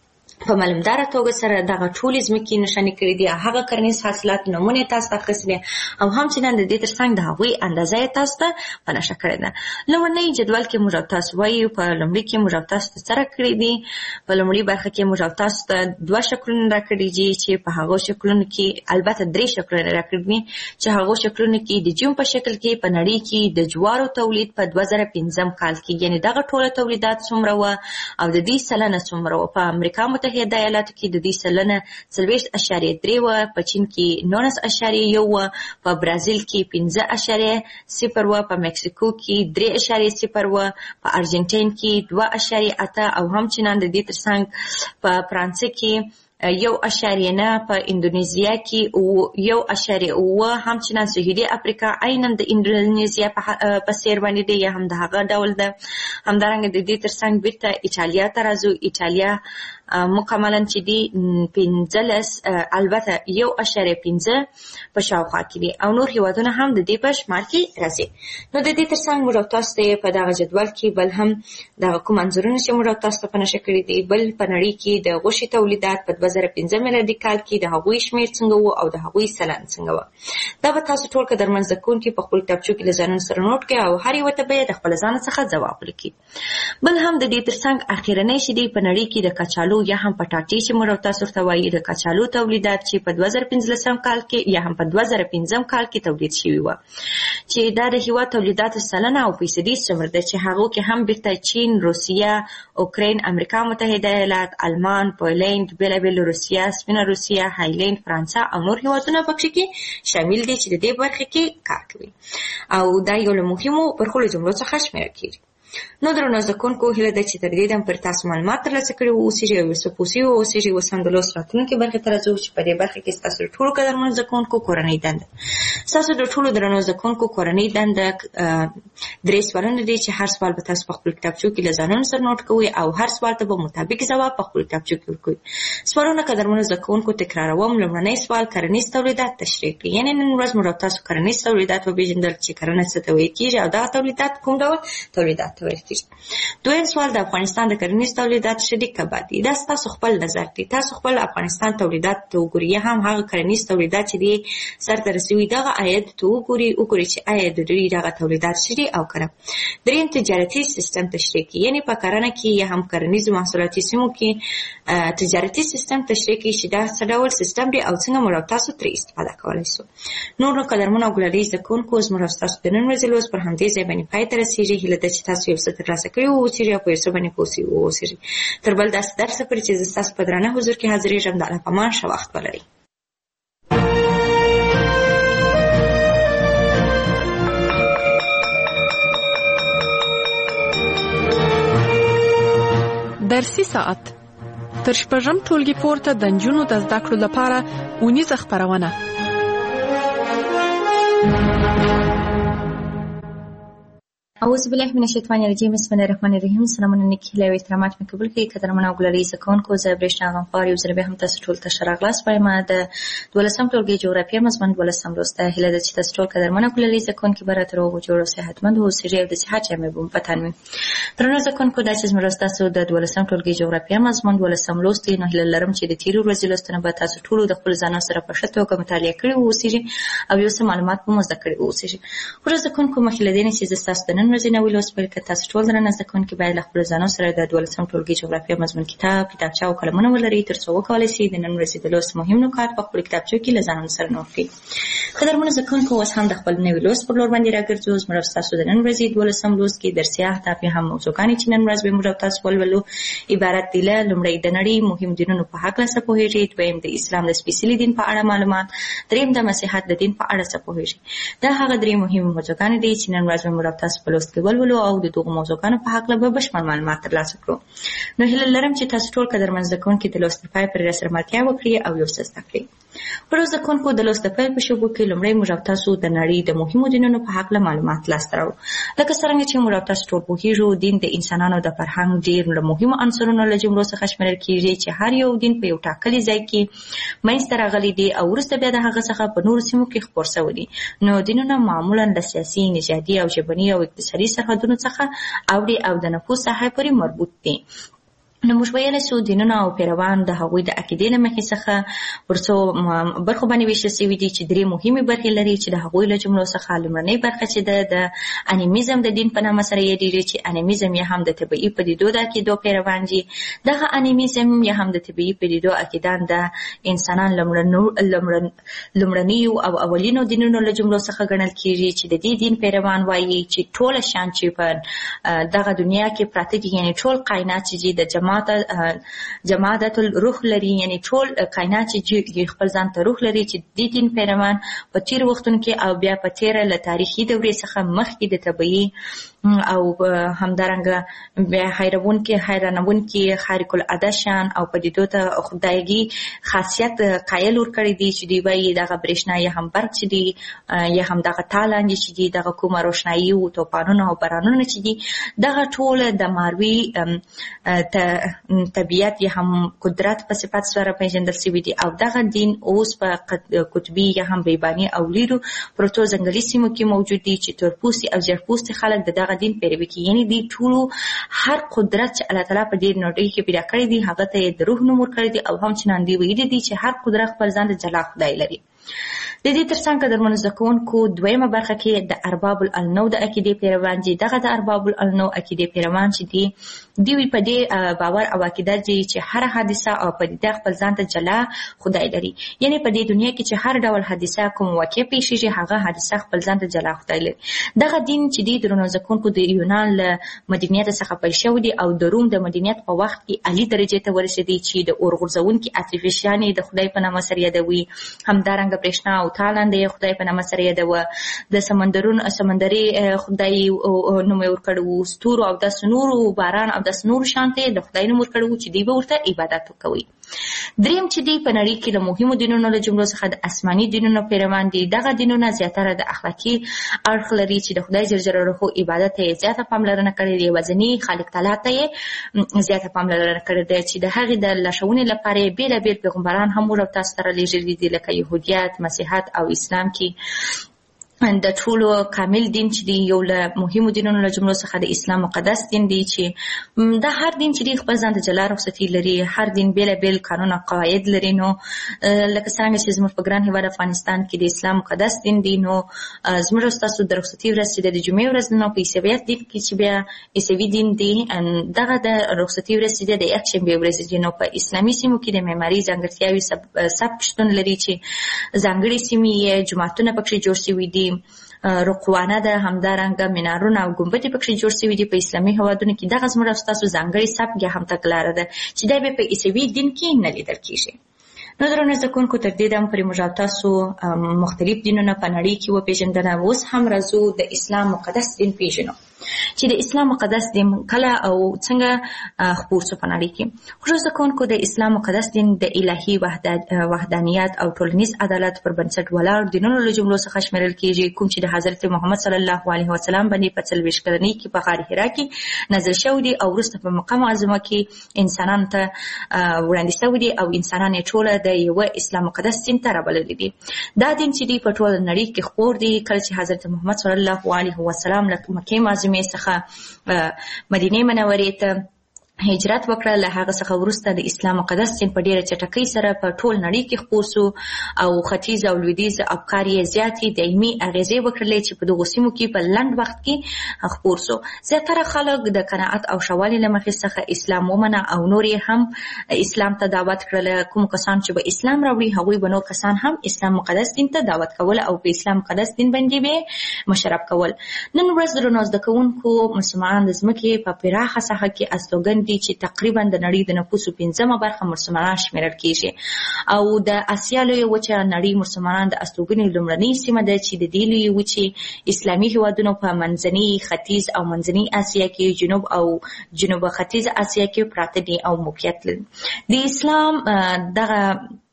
په معلومداره توګه سره دغه ټولې ځمکې نښانې کړي دي، هغه کرنیز حاصلات نمونې تاسو ته اخیستلې او همچنان د دې ترڅنګ د هغوی اندازه یې تاسو ته په نښه کړې ده. لومړني جدول کې موږ تاسو وایو په لومړي کې موږ تاسو ته څه راکړي دي. په لومړي برخه کې موږ تاسو ته دوه شکلونه راکړي دي چې په هغو شکلونو کې البته درې شکلونه راکړي دي چې هغو شکلونو کې د جیم په شکل کې په نړۍ کې د جوارو تولید په دوه زره پنځم کال کې یعنی دغه ټوله تولیدات څومره وه او د دې سلنه څومره وه. په امریکا متحده ایالاتو کې د دې سلنه څلوېښت اعشاریه درې وه، په چین کې نولس اعشاریه یو وه، په برازیل کې پنځه اعشاریه صفر وه، په مکسیکو کې درې اعشاریه صفر وه، په ارجنټاین کې دوه اعشاریه اته او همچنان د دې ترڅنګ په فرانسه کې یو اعشاریه نه، په اندونیزیا کې یو اعشاریه اووه، همچنان سویلي افریقا عیناً د اندونیزیا په څېر باندې دی یا هم د هغه ډول ده. همدارنګه د دې ترڅنګ بیرته ایټالیا ته راځو. ایټالیا مکملا چې دی پنځلس البته یو اعشاریه پنځه په شاوخوا کې دي او نور هېوادونه هم د دې په شمار کې راځي. نو د دې ترڅنګ موږ تاسو ته په دغه جدول کې بل هم دغه کوم انځورونه چې موږ تاسو ته په نښه کړي دي، بل په نړۍ کې د غوښې تولیدات په دوه زره پنځه میلادي کال کې د هغوی شمېر څنګه و او د هغوی سلن څنګه وه. دا به تاسو ټول قدرمن زده کوونکي په خپلو کتابچو کې له ځانونو سره نوټ کړئ او هر یوه ته به یې د خپل ځان څخه ځواب ولیکئ. بل هم د دې ترڅنګ اخرنی چې دی په نړۍ کې د کچالو یا هم پټاټې چې موږ تاسو ورته وایي د کچالو تولیدات چې په دوه زره پنځلسم کال کې یا هم په دوه زره پنځم کال کې تولید شوي وه، چې دا د هېواد تولیداتو سلنه او فیصدي څومره ده چې هغو کې هم بیرته چین، روسیه، اوکراین، امریکا متحده ایالات، آلمان، پولینډ، بېلابېلې روسیه، سپینه روسیه، هایلینډ، فرانسه او نور هېوادونه پکې کې شامل دي چې د دې برخې کې کار کوي او دا یو له مهمو برخو له جملو څخه شمیرل کېږي. نو درنو زده کوونکو هیله ده چې تر دې دم پر تاسو معلومات ترلاسه کړي واوسئ او څه پوه سوي واوسئ. اوس هم د لوست راتلونکې برخې ته راځو چې په دې برخه کې ستاسو د ټولو قدرمنو زده کوونکو کورنۍ دنده. ستاسو د ټولو درنو زده کوونکو کورنۍ دنده درې سوالونه دي چې هر سوال به تاسو په خپل کتابچو کې له ځانونو سره نوټ کوئ او هر سوال ته به مطابق ځواب په خپل کتابچو کې ورکوئ. سوالونه قدرمنو زده کوونکو تکراروم. لومړنی سوال کرنیز تولیدات تشریح کړئ، یعنې نن ورځ موږ تاسو کرنیز تولیدات وپېژندل چې کرنه څه ته ویل کېږي او دغه تولیدات کوم ډول تولیدات ته ویل کېږي. دویم سوال د افغانستان د کرنیز تولیدات شدید کبا دي. دا ستاسو خپل نظر دی، تاسو خپل افغانستان تولیدات ته وګورئ، هم هغه کرنیز تولیدات چې دي سرته رسوي دغه عاید ته وګورئ وګورئ چې آیا د دوی دغه تولیدات شدي او که نه. دریم تجارتي سیستم تشریح کړئ، یعنې په کرنه کې یا هم کرنیزو محصولاتي سیمو کې تجارتي سیستم تشریح کړئ چې دا څه ډول سیستم دی او څنګه موږ تاسو ترې استفاده کولی شو. نور نو قدرمنو او ګلالي زده کوونکو زموږ ستاسو د نن ورځې لوست پر همدې ځای باندې پای ته رسېږي. هیله ده چې تاسو یو څه ترلاسه کړي واوسئ او په یو څه باندې پوه سوي واوسئ. تر بل داسې درسه پورې چې زه ستاسو په درانه حضور کې حاضرېږم، د الله په امان ښه وخت ولرئ. درسي ساعت تر شپږم ټولګي پورته د نجونو د زده کړو لپاره اونیزه خپرونه. اعوذ بالله من الشیطان الرجیم. بسم الله الرحمن الرحیم. سلامونه نیکې هیلې او احترامات مې قبول کړئ. قدرمنو او ګلالي زده کوونکو، زه برېښنا غمخوار یو ځل بیا هم تاسو ټولو ته ښه راغلاست وایم. د دولسم ټولګي جغرافیه مضمون دولسم لوست ته هیله ده چې تاسو ټول قدرمنو او ګلالي زده کوونکي به راته روغ جوړ او صحتمند واوسئ او د صحت جامې به مو په تن وي. درنو زده کوونکو، دا چې زموږ ستاسو د دولسم ټولګي جغرافیه مضمون دولسم لوست دی، نو هیله لرم چې د تېرې ورځې لوستونه به تاسو ټولو د خپلو ځانونو سره په ښه توګه مطالعه کړي واوسئ او یو څه معلومات به مو زده کړي واوسئ. خو زده کوونکو، مخکې له دې نه چې زه ستاسو د نن نن ورځې نوی لوست پیل کړه. تاسو ټول درنه زده کوونکي باید له خپلو ځانو سره د دولسم ټولګي جغرافیه مضمون کتاب کتابچه او قلمونه ولرئ تر څو وکولی شئ د نن ورځې د لوست مهم نکات په خپلو کتابچو کې له ځانونو سره نوټ کړئ. قدرمنو زده کوونکو اوس هم د خپل نوي لوست پر لور باندې راګرځو. زموږ ستاسو د نن ورځې دولسم لوست کې درسي اهداف یا هم موضوعګانې چې نن ورځ به موږ او تاسو ولولو عبارت دي له لومړی د نړۍ مهم دینونو په هکله څه پوهېږئ، دویم د اسلام د سپېڅلي دین په اړه معلومات، دریم د مسیحیت د دین په اړه څه پوهېږئ. دا هغه درې مهمې موضوعګانې دي چې نن ورځ به موږ او تاسو په لوست کې ولولو او د دغو موضوعګانو په هکله به بشپړ معلومات ترلاسه کړو. نو هیله لرم چې تاسو ټول قدرمن زده کوونکي د لوست په پای پورې راسره ملتیا وکړئ او یو څه زده کړئ. پرو زده کوونکو د لوست د پیل په شوبو کې لومړی موږ او تاسو د نړۍ د مهمو دینونو په هکله معلومات لاسته راوړو. لکه څرنګه چې موږ او تاسو ټول پوهېږو، دین د انسانانو د فرهنګ ډېر له مهمو عنصرونو له جملو څخه شمیرل کېږي چې هر یو دین په یو ټاکلي ځای کې منځته راغلی دی او وروسته بیا د هغه څخه په نورو سیمو کې خپور شوی دی. نو دینونه معمولا له سیاسي، نژادي او ژبني او اقتصادي سرحدونو څخه اوړي او د نفوذ ساحې پورې مربوط دي. نو موږ ویلی شو دینونه او پیروان د هغوی د عقیدې له مخې څخه پر څو برخو باندې ویشل شوي دي چې درې مهمې برخې لري چې د هغوی له جملو څخه لومړنۍ برخه چې ده د انیمیزم د دین په نامه سره یادېږي چې انیمیزم یا هم د طبیعي پدیدو د عقیدو پیروان دي. دغه انیمیزم یا هم د طبیعي پدیدو عقیدان د انسانان لومړنیو او اولینو دینونو له جملو څخه ګڼل کېږي چې د دې دین پیروان وایي چې ټوله شیان چې په دغه دنیا کې پراته دي، یعنې ټول کائنات چې د جماعت جماعت الروح لري، یعنی ټول کائنات چې خپل ځان ته روح لري، چې د دین پیروان په تیر وختونو کې او بیا په تیره له تاریخي دورې څخه مخکې د طبیعي او همدارنګه بیا حیرونکي حیرانونکي خارق العاده شیان او پدیدو ته خدایګي خاصیت قایل ورکړي دي چې دوی وایي دغه برېښنا یا هم برق چې دي یا هم دغه تالاندې چې دي، دغه کومه روښنایي او توپانونه او بارانونه چې دي، دغه ټول د ماروي طبیعت یا هم قدرت په صفت سره پیژندل شوي دي. او دغه دین اوس په قطبي یا هم بیاباني او لیرو پروتو ځنګلي سیمو کې موجود دي چې تورپوستي او زیړپوستي خلک د دغه دین پیروي کوي. یعنې دوی ټولو هر قدرت چې الله تعالی په دې نړۍ کې پیدا کړی دی هغه ته یې د روح نوم ورکړی دی او همچنان دوی ویلي دي چې هر قدرت خپل ځان د جلا خدای لري. د دې ترڅنګ قدرمنو زده کوونکو دویمه برخه کې د ارباب العنو د عقیدې پیروان دي. دغه د ارباب العنو عقیدې پیروان چې دي دوی په دې باور او عقیده دي چې هر حادثه او پدیده خپل ځان ته جلا خدای لري. یعنې په دې دنیا کې چې هر ډول حادثه کوم واقع پیښیږي هغه حادثه خپل ځان ته جلا خدای لري. دغه دین چې دی درنو زده کوونکو د یونان له مدنیت څخه پیل شوی دی او د روم د مدنیت په وخت کې عالي درجې ته ورسېدی چې د اور غورځونکي عاطفشیانې د خدای په نامه سره یادوي. همدارنګه برېښنا او تالاند یې خدای په نامه سره یادوه. د سمندرونو سمندري خدای نوم یې ورکړی و، ستورو او داسې نورو باران او داسې نورو شانته د خدای نوم ورکړی و چې دوی به ورته عبادت کوي. دریم چې دی په نړۍ کې له مهمو دینونو له جملو څخه د آسماني دینونو پیروان دي. دغه دینونه زیاتره د اخلاقي اړخ لري چې د خدای جل جلاله عبادت ته زیاته پاملرنه کړې ده، یوازینی خالق تعالی ته زیاته پاملرنه کړې ده چې د هغې د لارښوونې لپاره بېلابېل پیغمبران هم ور او تاسو سره لېږلي دي لکه یهودیت، مسیحیت او اسلام کې د ټولو کامل دین چې دی یو له مهمو دینونو له جملو څخه د اسلام مقدس دین دی چې دا هر دین چې دی خپل ځان ته جلا رخصتي لري، هر دین بېلابېل قانون او قواعد لري. نو لکه څرنګه چې زموږ په ګران هېواد افغانستان کې د اسلام مقدس دین دی، نو زموږ ستاسو د رخصتي ورځ چې د جمعې ورځ نو په عیسویت دین کې چې بیا عیسوي دین دی دغه د رخصتي ورځ چې د یکشنبې ورځ دی. نو په اسلامي سیمو کې د معماري ځانګړتیاوې سبک شتون لري چې ځانګړې سیمې یې جوماتونه پکښې جوړ شوي دي، رقوانه ده، همدارنګه منارونه او ګنبدې پکښې جوړ شوي دي. په اسلامي هېوادونو کې دغه زموږ ستاسو ځانګړې سبک یا هم تګلاره ده چې دا بیا په عیسوي دین کې نه لیدل کېږي. نو درنو زده کوونکو تر دې دمه پورې موږ او تاسو مختلف دینونه په نړۍ کې وپېژندله. اوس هم راځو د اسلام مقدس دین پېژنو چې د اسلام مقدس دین کله او څنګه خپور شو په نړۍ کې. خو زده کوونکو د اسلام مقدس دین د الهي وحدانیت او ټولنیز عدالت پر بنسټ ولاړ دینونو له جملو څخه شمیرل کېږي، کوم چې د حضرت محمد صلی الله علیه وسلم باندې په څلوېښت کلنۍ کې په غار حرا کې نازل شوی دی او وروسته په مکه معظمه کې انسانانو ته وړاندې شوی دی او انسانان یې ټوله د یوه اسلام مقدس دین ته رابللي دي. دا دین چې دی په ټوله نړۍ کې خپور دی کله چې حضرت محمد صلی الله علیه وسلم له مکې معظمې څخه مدینې منورې ته هجرت وکړه. له هغه څخه وروسته د اسلام مقدس دین په ډیره چټکۍ سره په ټول نړۍ کې خپور شو او ختیځ او لویدیځ افکار یې زیاتې دایمي اغیزې وکړلې چې په دغو سیمو کې په لنډ وخت کې خپور شو. زیاتره خلک د قناعت او شوالي له مخې څخه اسلام ومنه او نور یې هم اسلام ته دعوت کړل. کوم کسان چې به اسلام راوړي هغوی به نور کسان هم اسلام مقدس دین ته دعوت کول او په اسلام مقدس دین باندې به مشرف کول. نن ورځ درنو زده کوونکو مسلمانان د ځمکې په پراخه ساحه کې استوګن دي چې تقریبا د نړۍ د نفوسو پنځمه برخه مسلمانان شمیرل کیږي او د اسیا لویه وچه نړۍ مسلمانان د استوګنې لومړنۍ سیمه ده چې د دې لویې وچې اسلامي هیوادونو په منځني ختیځ او منځني اسیا کې جنوب او جنوب ختیځ اسیا کې پراته دي او موقعیت لري. د اسلام دغه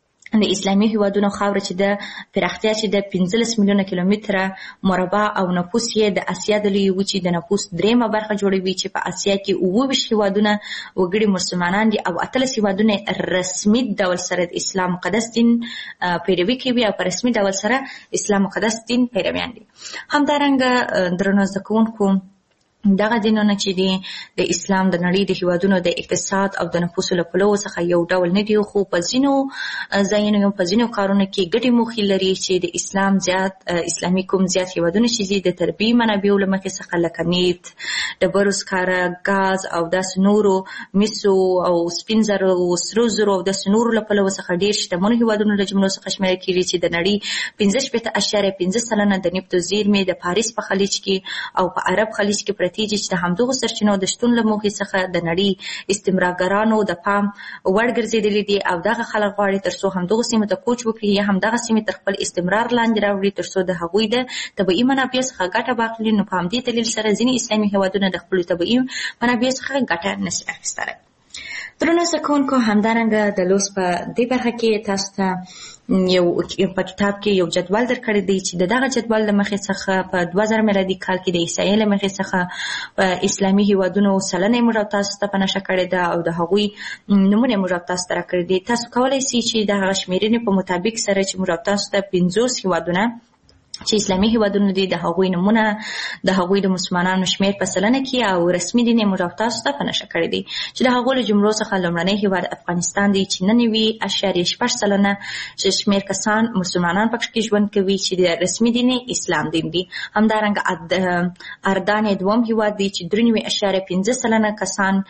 د اسلامي هیوادونو خاوره چې د پراختیا چې د پنځلس میلیونه کیلومتره مربع او نفوس یې د اسیا د لویې وچې د نفوس دریمه برخه جوړوي چې په اسیا کې اووه ویشت هیوادونه وګړي مسلمانان دي او اتلس هیوادونه رسمي ډول سره د اسلام مقدس دین پیروي کوي او په رسمي ډول سره اسلام مقدس دین پیرویان دي. همدارنګه درنو زده کوونکو دغه دینونه چې دي د اسلام د نړۍ د هیوادونو د اقتصاد او د نفوسو له پلوه څخه یو ډول نه دي خو په ځینو ځایونو په ځینو کارونو کې ګټې موخې لري چې د اسلام زیات اسلامي کوم زیات هیوادونه چې دي د طبیعي منابعو له مخې څخه لکه نفت، ډبرو سکاره، ګاز او داسې نورو مسو او سپین زرو او سرو زرو او داسې نورو له پلوه څخه ډېر شتمنو هیوادونو له جملو څخه شمیرل کېږي چې د نړۍ پنځه شپېته اعشاریه پنځه سلنه د نفتو زیرمې د پاریس په خلیج کې او په عرب خلیج کې پرتې دي چې د همدغو سرچینو د شتون له موخې څخه د نړۍ استعمارګرانو د پام وړ ګرځېدلي دي او دغه خلک غواړي تر څو همدغو سیمو ته کوچ وکړي یا همدغه سیمې تر خپل استمرار لاندې راوړي تر څو د هغوی د طبیعي منابعو څخه ګټه واخلي. نو په همدې دلیل سره ځینې اسلامي هیوادونه د خپلو طبیعي منابعو څخه ګټه نشي اخیستلی. درنو زده کوونکو همدارنګه د لوست په دې برخه کې تاسو ته یو په کتاب کې یو جدول درکړی دی چې د دغه جدول له مخې څخه په دوه زره میلادي کال کې د عیسایي له مخې څخه په اسلامي هیوادونو سلنه موږ تاسو ته په نښه کړې ده او د هغوی نمونه موږ تاسو ته راکړي دي. تاسو کولی شئ چې د هغه شمیرنې په مطابق سره چې موږ تاسو ته پنځوس هیوادونه چې اسلامي هیوادونه دي د هغوی نمونه د هغوی د مسلمانانو شمیر په سلنه کې او رسمي دین یې موږ تاسو ته په نښه کړی دی چې د هغو له جملو څخه لومړنی هیواد افغانستان دی چې ننوي اعشاریه شپږ سلنه چې شمیر کسان مسلمانان پکې ژوند کوي چې د رسمي دین اسلام دین دی. همدارنګه اردن دوم هیواد دی چې درې نوي اعشاریه پنځه سلنه کسان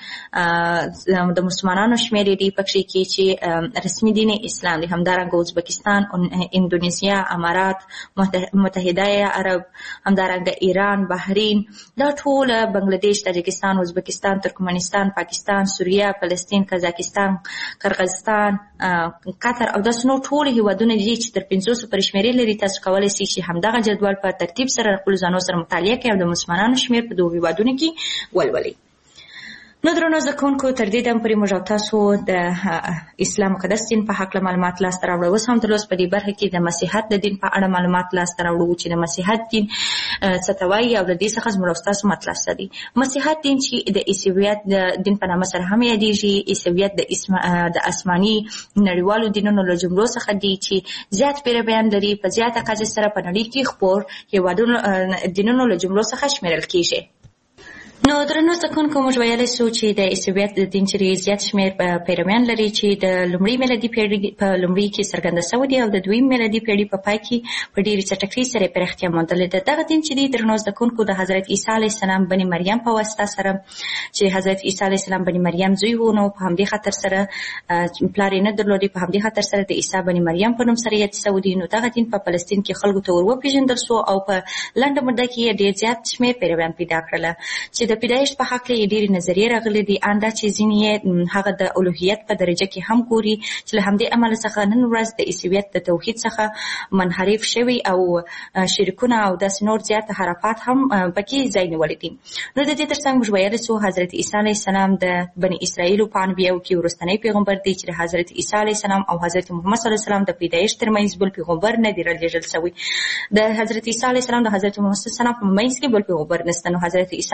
د مسلمانانو شمیر دی پکې کې چې رسمي دین اسلام دی. همدارنګه ازبکستان، اندونیزیا، امارات متحده عرب، همدارنګه ایران، بحرین، دا ټول بنگلاديش، تاجکستان، ازبکستان، ترکمنستان، پاکستان، سوریه، فلسطین، قزاقستان، قرغیزستان، قطر او داسې نور ټول هیوادونه دي چې تر پنځوسو پورې شمیرې لري. تاسو کولی شئ چې همدغه جدول په ترتیب سره خپلو ځانو سره مطالعه کړئ او د مسلمانانو شمیر په دغو هیوادونو کې ولولئ. نو درنو زده کوونکو تر دې دم پورې موږ تاسو د اسلام مقدس دین په هکله معلومات لاسته راوړو. اوس هم د لوست په دې برخه کې د مسیحیت د دین په اړه معلومات لاسته راوړو چې د مسیحیت دین څه ته وایي او د دې څخه زموږ ستاسو مطلب څه دی. مسیحیت دین چې د عیسویت د دین په نامه سره هم یادېږي. عیسویت د اسم د آسماني نړیوالو دینونو له جملو څخه دی چې زیات پیرویان لري، په زیاته کچه سره په نړۍ کې خپور هیوادونو دینونو له جملو څخه شمیرل کېږي. نو درنو زده کوونکو موږ ویلی سو چې د عیسویت د دین چې زیات شمېر پیرویان لري چې د لومړۍ میلادي پېړۍ په لومړۍ کې څرګنده سوی دی او د دویم میلادي پېړۍ په پای کې په ډېرې چټکۍ سره پراختیا موندلې ده. دغه دین چې دی درنو زده کوونکو د حضرت عیسی علیه السلام بني مریم په واسطه سره چې حضرت عیسی علیه السلام بني مریم زوی و، نو په همدې خاطر سره پلار یې نه درلودی، په همدې خاطر سره د عیسی بني مریم په نوم سره یاد سوی دی. نو دغه دین په فلسطین کې خلکو ته ور وپېژندل سو او په لنډه موده کې یې ډېر زیات شمېر پیرویان پیدا کړله. چې د پیدایښت په حق کې ډېرې نظریې راغلي دي، ان دا چې ځینې یې هغه د الوهیت په درجه کې هم ګوري چې له همدې امله څخه نن ورځ د عیسویت د توحید څخه منحرف شوي او شرکونه او داسې نور زیات حرفات هم پکې ځای نیولی دي. نو د دې تر څنګ موږ ویلی سو حضرت عیسی علیه السلام د بني اسرائیلو په انبیاو کې وروستنی پیغمبر دی چې د حضرت عیسی علیه السلام او حضرت محمد صلی الله علیه وسلم د پیدایښت ترمنځ بل پیغمبر نه دی رالیږل سوی. د حضرت عیسی علیه السلام د حضرت محمد صلی الله علیه وسلم په منځ کې بل پیغمبر نشته. نو حضرت عیسی علیه السلام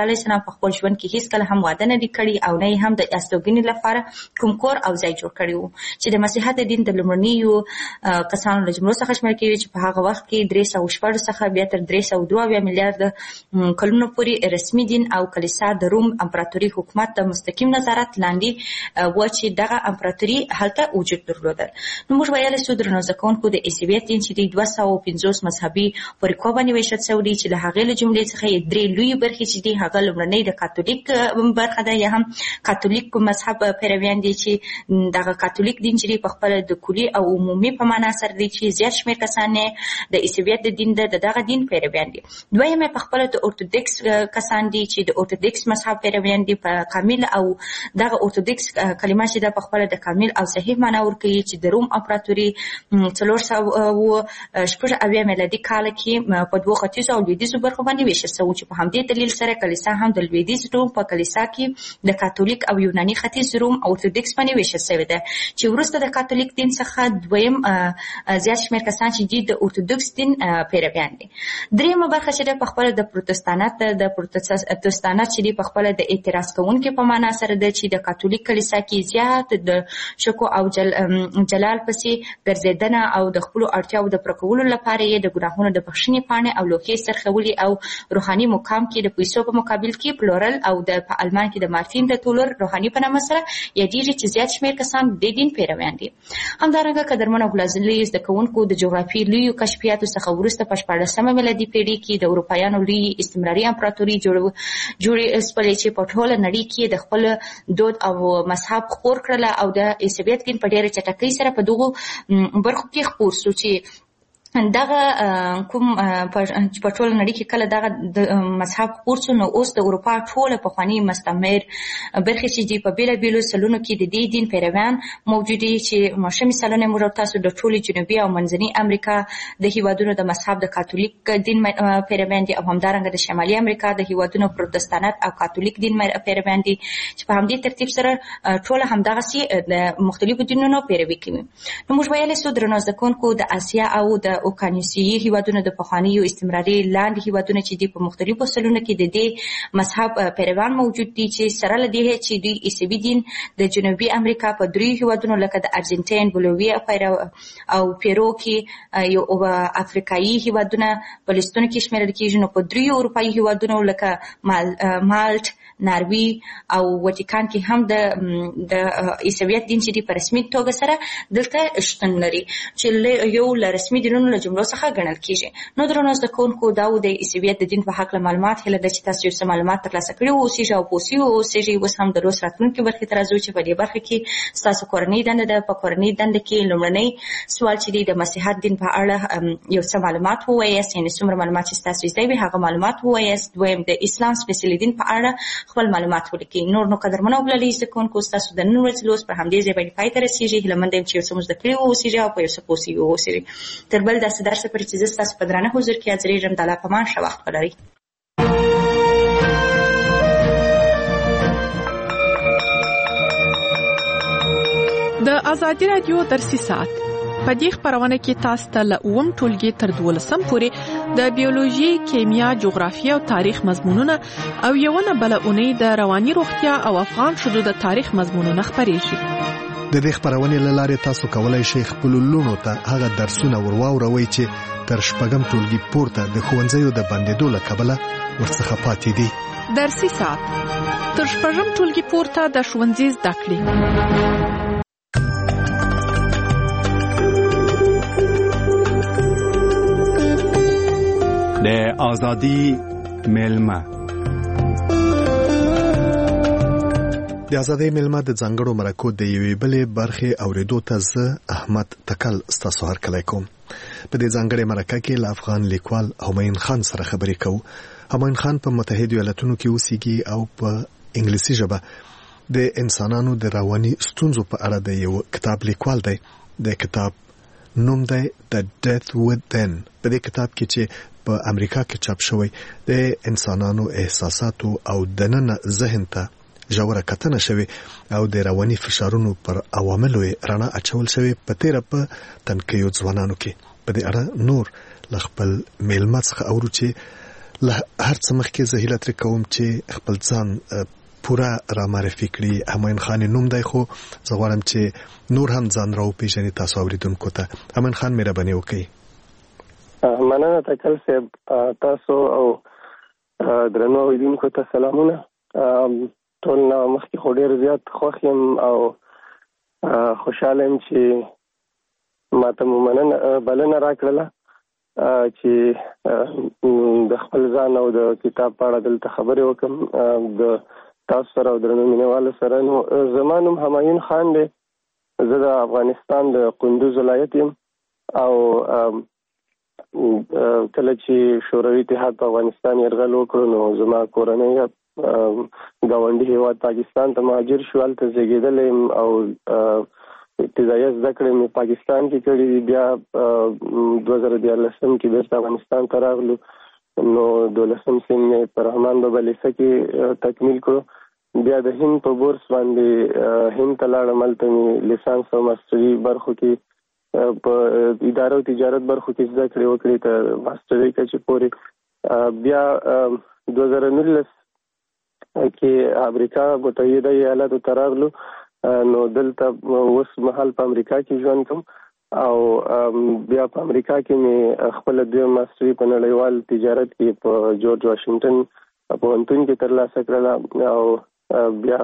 په خپل ژوند کې هیڅ کله هم واده نه دی کړی او نه هم د استوګنې لپاره کوم کور او ځای جوړ کړی وو چې د مسیحیت دین د لومړنیو کسانو له جملو څخه شمېرل کېږي چې په هغه وخت کې درې سوه شپږ څخه بیا تر درې سوه دوه اویا میلیارډ کلونو پورې رسمي دین او کلیسا د روم امپراتوري حکومت د مستقیم نظارت لاندې و چې دغه امپراتوري هلته وجود درلودل. نو موږ ویلی سو درنو زده کوونکو د عیسویت دین چې د دوه سوه پنځوس مذهبي فریقو باندې ویشل شوی دی چې له هغې له جملې څخه یې درې لویې برخې چې دي هغه لومړنۍ د کاتولیک برخه ده یا هم کاتولیک مذهب پیرویان دي چې دغه کاتولیک دین چې دی په خپله د کلي او عمومي په معنا سره دی چې زیات شمېر کسان یې د عیسویت د دین د دغه دین پیرویان دي. دویم یې په خپله د اورتودکس کسان دي چې د اورتودکس مذهب پیرویان دي په کامل او دغه اورتودکس کلمه چې ده په خپله د کامل او صحیح معنا ورکوي چې د روم امپراتوري څلور سوه شپږ اویا میلادي کال کې په دوو ختیځو او لویدیځو برخو باندې ویشل شوی چې په همدې دلیل سره کلیسا هم د لویدیځ روم په کلیسا کې د کاتولیک او یوناني ختیځ روم اورتودکس باندې ویشل شوی ده چې وروسته د کاتولیک دین څخه دویم زیات شمېر کسان چې دي د اورتودکس دین پیرویان دي. دریمه برخه چې ده په خپله د پروتستانت د پروتستانت چې دی په خپله د اعتراض کوونکي په معنا سره ده چې د کاتولیک کلیسا کې زیات د شکو او جل جلال پسې ګرځېدنه او د خپلو اړتیاو د پوره کولو لپاره یې د ګناهونو د بخښنې پاڼې او لوحې سرخولي او روحاني مقام کې د پیسو په مقابل کې پلورل او د په المان کې د مارتین د تولر روحاني په نامه سره یادېږي چې زیات شمېر کسان د دین پیرویان دي. همدارنګه قدرمنو ګلازلي زده کوونکو د جغرافیې لویو کشفیاتو څخه وروسته په شپاړسمه میلادي پېړۍ کې د اروپایانو لوی استمراري امپراتوري جوړې شولې چې په ټوله نړۍ کې د خپل دود او مذهب خپور کړله او د عیسویت دین په ډېره چټکۍ سره په دغو برخو کې خپور شو چې دغه کوم په ټوله نړۍ کې کله دغه د مذهب خپور شو نو اوس د اروپا ټوله پخواني مستعمر برخې چې دي په بېلابېلو سلونو کې د دې دین پیرویان موجود دي چې ماشه مثالونه موږ تاسو د ټولې جنوبي او منځني امریکا د هیوادونو د مذهب د کاتولیک دین پیرویان دي او همدارنګه د شمالي امریکا د هیوادونو پروتستانت او کاتولیک دین پیرویان دي چې په همدې ترتیب سره ټوله همدغسې د مختلفو دینونو پیروي کوي. نو موږ ویلی سو درنو زده کوونکو د اسیا او د اوکانیسیایي هیوادونو د پخوانیو استمراري لاندې هیوادونه چې دي په مختلفو سلونو کې د دې مذهب پیروان موجود دي چې سره له دې چې دوی عیسوي دین د جنوبي امریکا په دریو هیوادونو لکه د ارجنټاین، بولیویا او پیرو کې یو افریقایي هیوادونه په لستونو کې شمېرل کېږي، نو په دریو اروپایي هیوادونو لکه مالټ، ناروی او واتیکان کې هم د د عیسویت دین چې دی په رسمي توګه سره دلته شتون لري چې یو له رسمي دینونو له جملو څخه ګڼل کېږي. نو درنو زده کوونکو دا و د عیسویت د دین په هکله معلومات، هیله ده چې تاسو یو څه معلومات ترلاسه کړي واوسېږئ او پوه سوي واوسېږئ. اوس هم د روز راتلونکي برخې ته راځو چې په دې برخه کې ستاسو کورنۍ دنده ده. په کورنۍ دنده کې لومړنی سوال چې دی د مسیحیت دین په اړه یو څه معلومات ووایاست، یعنې څومره معلومات چې ستاسو زده وي هغه معلومات ووایاست. دویم د اسلام سپېڅلي دین په اړه خپل معلومات ولیکئ. نور نو قدرمنو وګړي زده کوونکو ستاسو د نن ورځې لوست پر همدې ځای باندې پای ته رسېږي. هیله مند یم چې یو څه مو زده کړي واوسېږئ او په یو څه پوه سوي واوسېږئ. تر بل داسې درسه پورې چې زه ستاسو په درانه حضور کې حاضرېږم، د الله په امان، ښه وخت ولرئ. د ازادي رادیو درسي ساعت په دې خبرونه کې تاسو ته له اووم ټولګي تر دولسم پورې د بیولوژي، کیمیا، جغرافیه او تاریخ مضمونونه او یوونه بل اونۍ د رواني روغتیا او افغان شذو د تاریخ مضمونونه خبرېږي. د دې خبرونې له لارې تاسو کولای شئ خپل لونو ته هغه درسونه ورواوروئ چې تر شپږم ټولګي پورته د ښوونځیو د بندېدو له کبله ورڅخه پاتې دي. درسي ساعت تر شپږم ټولګي پورته د ښوونځي زده کړې. د ازادي ملما د ازادي ملما د ځانګړو مرکو د یوې بلې برخې اوریدو ته زه احمد تکل ستاسو هرکلی کوم. په دې ځانګړې مرکه کې له افغان لیکوال همایون خان سره خبرې کوو. همایون خان په متحده ایالاتونو کې اوسېږي او په انګلیسي ژبه د انسانانو د رواني ستونزو په اړه د یو کتاب لیکوال دی. د کتاب نوم دی The Death Within. په دې کتاب کې چې په امریکا کې چاپ شوی د انسانانو احساساتو او دننه ذهن ته ژوره کتنه شوی او د رواني فشارونو پر عواملو رڼا اچول شوی په تیره په تنکیو ځوانانو کې. په دې اړه نور له خپل میلمه څخه اورو چې له هر څه مخکې زه هیله ترې کوم چې خپل ځان پورا را معرفي کړي. همایون خان نوم دی خو زه غواړم چې نور هم ځان راو پیژني تاسو اوریدونکو ته. همایون خان مهرباني وکړئ. مننه تکل صاحب، تاسو او درنو اوریدونکو ته سلامونه. ټول نه مخکې خو ډېر زیات خوښ یم او خوشحاله یم چې ماته مو مننه بلنه راکړله چې د خپل ځان او د کتاب په اړه دلته خبرې وکړم د تاسو سره او درنو مینوالو سره. نو زما نوم همایون خان دی. زه د افغانستان د کندوز ولایت یم او کله چې شوروي اتحاد په افغانستان یرغل وکړو نو زما کورنۍ ګاونډي هیواد پاکستان ته مهاجر شو. هلته زیږېدلی یم او ابتدایي زده کړې مې پاکستان کې کړې دي. بیا دوه زره دیارلسم کې بیرته افغانستان ته راغلو نو دولسم سن مې په رحمان بابا لیسه کې تکمیل کړو. بیا د هند په بورس باندې هند ته لاړم. هلته مې لیسانس او ماسټري برخو کې په اداره او تجارت برخو کې زده کړې وکړې تر ماسټري کچې پورې. بیا دوه زره نولس کې امریکا متحده ایالاتو ته راغلو نو دلته اوس مهال په امریکا کې ژوند کوم او بیا په امریکا کې مې خپل دویم ماسټري په نړیوال تجارت کې په جورج واشنگټن پوهنتون کې ترلاسه کړله او بیا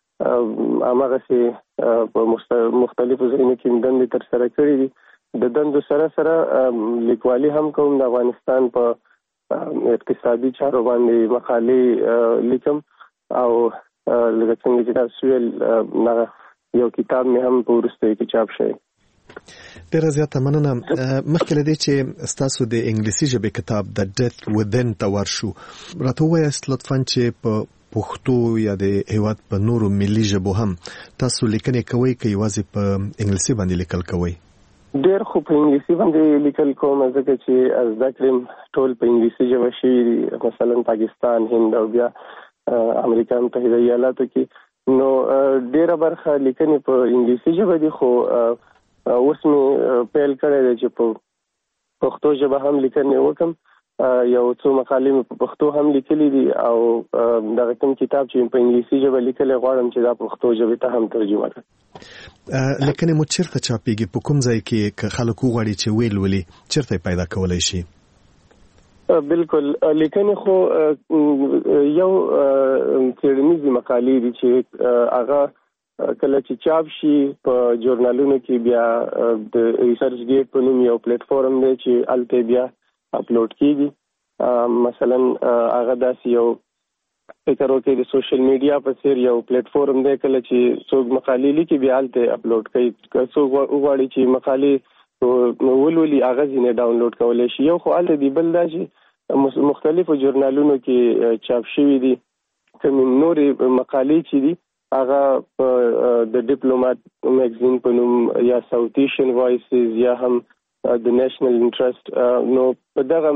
هماغسې په مختلفو ځایونو کې دندې ترسره کړې دي. د دندو سره سره لیکوالي هم کوم. د افغانستان په اقتصادي چارو باندې مقالې لیکم او لکه څنګه چې تاسو ویل یو کتاب مې هم په وروستیو کې چاپ شوی. ډېره زیاته مننه. مخکې له دې چې ستاسو د انګلیسي ژبې کتاب د ډیث ودن ته ورشو، راته ووایاست لطفاً چې په پښتو یا د هیواد په نورو ملي ژبو هم تاسو لیکنې کوئ که یوازې په انګلیسي باندې لیکل کوئ؟ ډېر خو په انګلیسي باندې لیکل کوم ځکه چې زده کړې ټول په انګلیسي ژبه شوي دي، مثلا پاکستان، هند او بیا امریکا متحده ایالاتو کې. نو ډېره برخه لیکنې په انګلیسي ژبه دي خو اوس مې پیل کړی دی چې په پښتو ژبه هم لیکنې وکړم. یو څو مقالې مې په پښتو هم لیکلي دي او دغه کوم کتاب چې په انګلیسي ژبه لیکلی غواړم چې دا پښتو ژبې ته هم ترجمه کړم. لیکنې مو چیرته چاپېږي؟ په کوم ځای کې که خلک وغواړي چې ویل ولي چیرته پیدا کولی شي؟ بالکل. لیکنې خو یو څېړنیزې مقالې دي چې هغه کله چې چاپ شي په ژورنالونو کې بیا د ریسرچ ګیټ په نوم یو پلیټ فارم دی چې هلته بیا اپلوډ کېږي. مثلا هغه داسې یو فکر وکړئ د سوشل میډیا په څېر یو پلیټ فارم دی، کله چې څوک مقالې لیکي بیا هلته اپلوډ کوي. که څوک وغواړي چې مقالې ولولي هغه ځینې ډاونلوډ کولی شي. یو خو هلته دی، بل دا چې مختلفو ژورنالونو کې چاپ شوي دي. کومې نورې مقالې چې دي هغه په د ډیپلومات میګزین په نوم یا ساوث ایشین وایسز یا هم د نیشنل انټرست، نو په دغه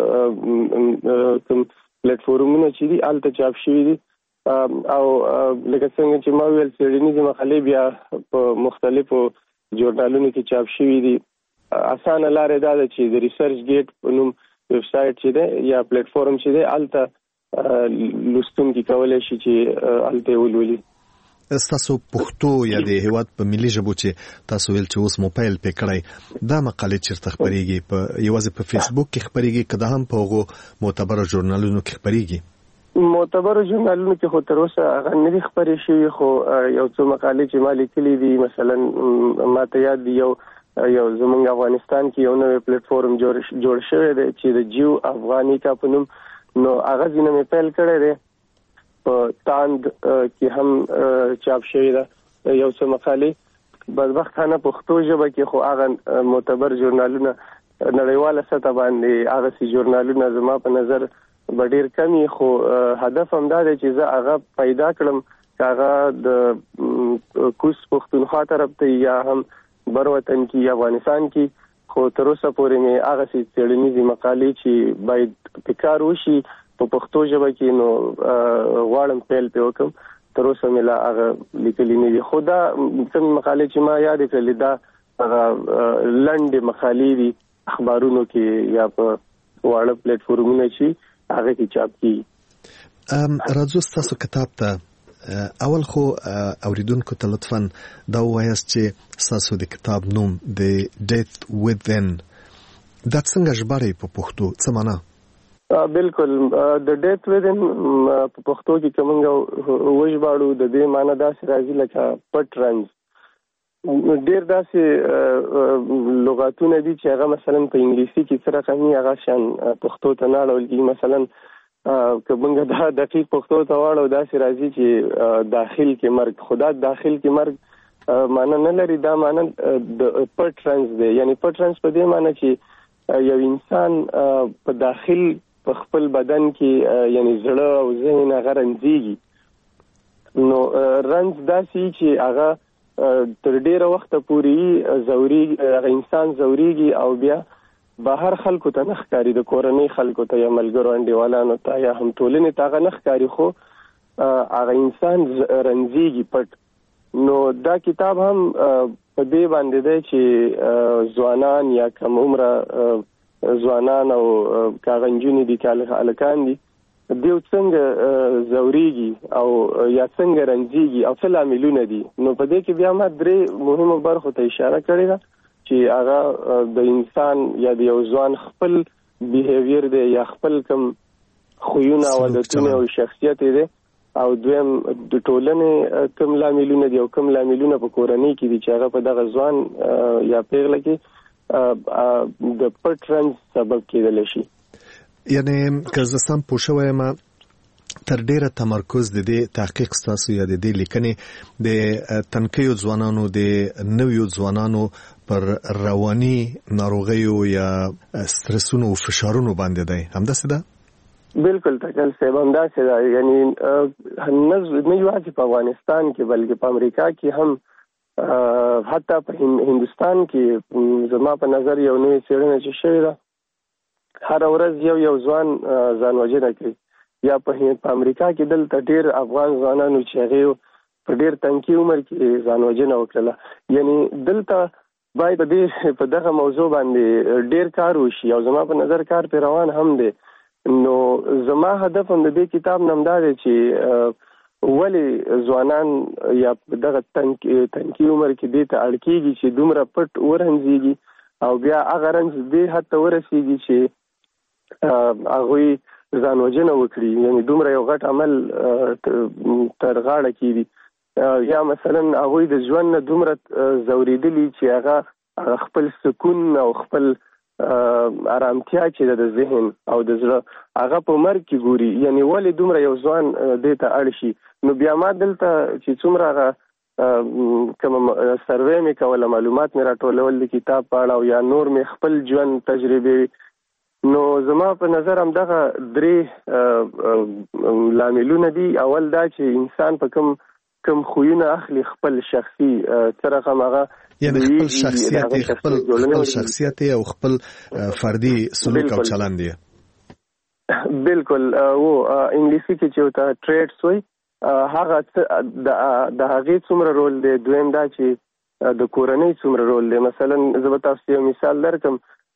کوم پلیټ فارمونه چې دي هلته چاپ شوي دي. او لکه څنګه چې ما ویل څېړنیزې مقالې بیا په مختلفو ژورنالونو کې چاپ شوي دي. اسانه لارې دا ده چې د ریسرچ ګیټ په نوم ویب سایټ چې دی یا پلیټ فارم چې دی هلته لوستونکي کولی شي چې هلته ولولي. ستاسو پښتو یا د هیواد په ملي ژبو چې تاسو ویل چې اوس مو پیل پې کړی، دا مقالې چېرته خپرېږي؟ په یوازې په فیسبوک کې خپرېږي که دا هم په هغو معتبرو ژورنالونو کې خپرېږي؟ معتبرو ژورنالونو کې خو تر اوسه هغه نه دي خپرې شوي، خو یو څو مقالې چې ما لیکلي دي، مثلا ما ته یاد دي یو یو زمونږ افغانستان کې یو نوی پلیټ فارم جوړ شوی دی چې د جیو افغانیکا په نوم، نو هغه ځینې مې پیل کړی دی. په تاند کې هم چاپ شوی ده یو څه مقالې. بدبختانه پښتو ژبه کې خو هغه معتبر ژورنالونه نړیواله سطح باندې هغسې ژورنالونه زما په نظر به ډېر کم وي، خو هدف هم دا دی چې زه هغه پیدا کړم چې هغه د کوز پښتونخوا طرف ته یا هم بر وطن کې افغانستان کې. خو تر اوسه پورې مې هغسې څېړنیزې مقالې چې باید په کار وشي په پښتو ژبه کې، نو غواړم پیل پې وکړم. تر اوسه مې لا هغه لیکلي نه دي. خو دا کومې مقالې چې ما یادې کړلې دا هغه لنډې مقالې دي اخبارونو کې یا په واړه پلیټ فارمونه چې هغه کې چاپ کیږي. ام راځو تاسو کتاب ته اول خو اوریدونکو ته لطفاً دا وایاست چې تاسو د کتاب نوم د Death Within دا څنګه ژباړئ په پښتو څه معنا؟ بالکل د Death Within په پښتو کې کومه وژباړو د دې معنا داسې راځي لکه پټ رنځ. ډېر داسې لغاتونه دي چې هغه مثلا په انګلیسي کې سره کوي هغه شان پښتو ته نه اړول کېږي. مثلا که موږ دا دقیق پښتو ته واړو داسې راځي چې داخل کې مرګ، خدا داخل کې مرګ معنا نه لري. دا معنا د پټ رنځ دی، یعنی پټ رنځ په دې معنا چې یو انسان په داخل په خپل بدن کې یعنی زړه او ذهن هغه رنځيږي. نو رنځ داسې چې هغه تر ډیره وخت پورې زوري هغه انسان زوريږي او بیا بهر خلکو ته نه ښکاري، د کورنۍ خلکو ته یا ملګرو انډیوالانو ته یا هم ټولنې ته هغه نه ښکاري، خو هغه انسان رنځيږي پټ. نو دا کتاب هم په دې باندې دی چې ځوانان یا کم عمره ځوانان او کاغنجونی دي کالکان دي دیو څنګه زوريږي او یا څنګه رنځيږي او څه لاملونه دي. نو په دې کې بیا ما درې مهمه برخو ته اشاره کړې ده چې هغه د انسان یا د یو ځوان خپل بیهیویر دی یا خپل کم خویونه او عادتونه او شخصیت دی، او دویم د ټولنې کم لاملونه دي او کم لاملونه په کورنۍ کې دي چې هغه په دغه ځوان یا پیغله کې د پټ رنځ سبب کېدلی شي. یعنی که زه سم پوه شوم تر ډیره تمرکز د دې تحقیق ستاسو یا د دې لیکنې د تنکیو ځوانانو د نویو ځوانانو پر رواني ناروغیو یا سترسونو او فشارونو باندې دی، همداسې ده؟ بالکل تکل صاحب همداسې ده. یعنی نه یوازې په افغانستان کې بلکې په امریکا کې هم حتی په هندوستان کې زما په نظر یو نوې څېړنه چې شوې ده هر ورځ یو یو ځوان ځان وژنه کوي. یا په امریکا کې دلته ډېر افغان ځوانانو چې هغه په ډېر تنکي عمر کې ځان وژنه وکړه. یعنی دلته باید په دغه موضوع باندې ډېر کار وشي او زما په نظر کار په روان هم دی. نو زما هدف هم د دې کتاب نمدا دی چې ولی ځوانان یا دغه تنکي عمر کې دې ته اړ کېږي چې دومره پټ ورنځيږي او بیا هغه رنځ دې حتی ورسېږي چې هغوی ځان وژنه وکړي، یعنی دومره یو غټ عمل تر غاړه کېږي. یا مثلا هغوی د ژوند نه دومره زورېدلي چې هغه خپل سکون او خپل آرامتیا چې د ذهن او د زړه هغه په مرګ کې ګوري. یعنی ولې دومره یو ځوان دې ته اړ شي. نو بیا ما دلته چې څومره هغه کوم سروې مې کوله، معلومات مې راټولول د کتاب په اړه او یا نور مې خپل ژوند تجربې، نو زما په نظر هم دغه درې لاملونه دي. اول دا چې انسان په کوم کوم خویونه اخلي خپل شخصي څرخه هغه یعنی خپل شخصیت خپل خپل شخصیت او خپل فردي سلوک او چلند دی. بالکل او انګلیسي کې چې وتا ټریټس وي هغه د هغه څومره رول دی. دویم دا چې د کورنۍ څومره رول دی. مثلا زه به تاسو یو مثال درکم،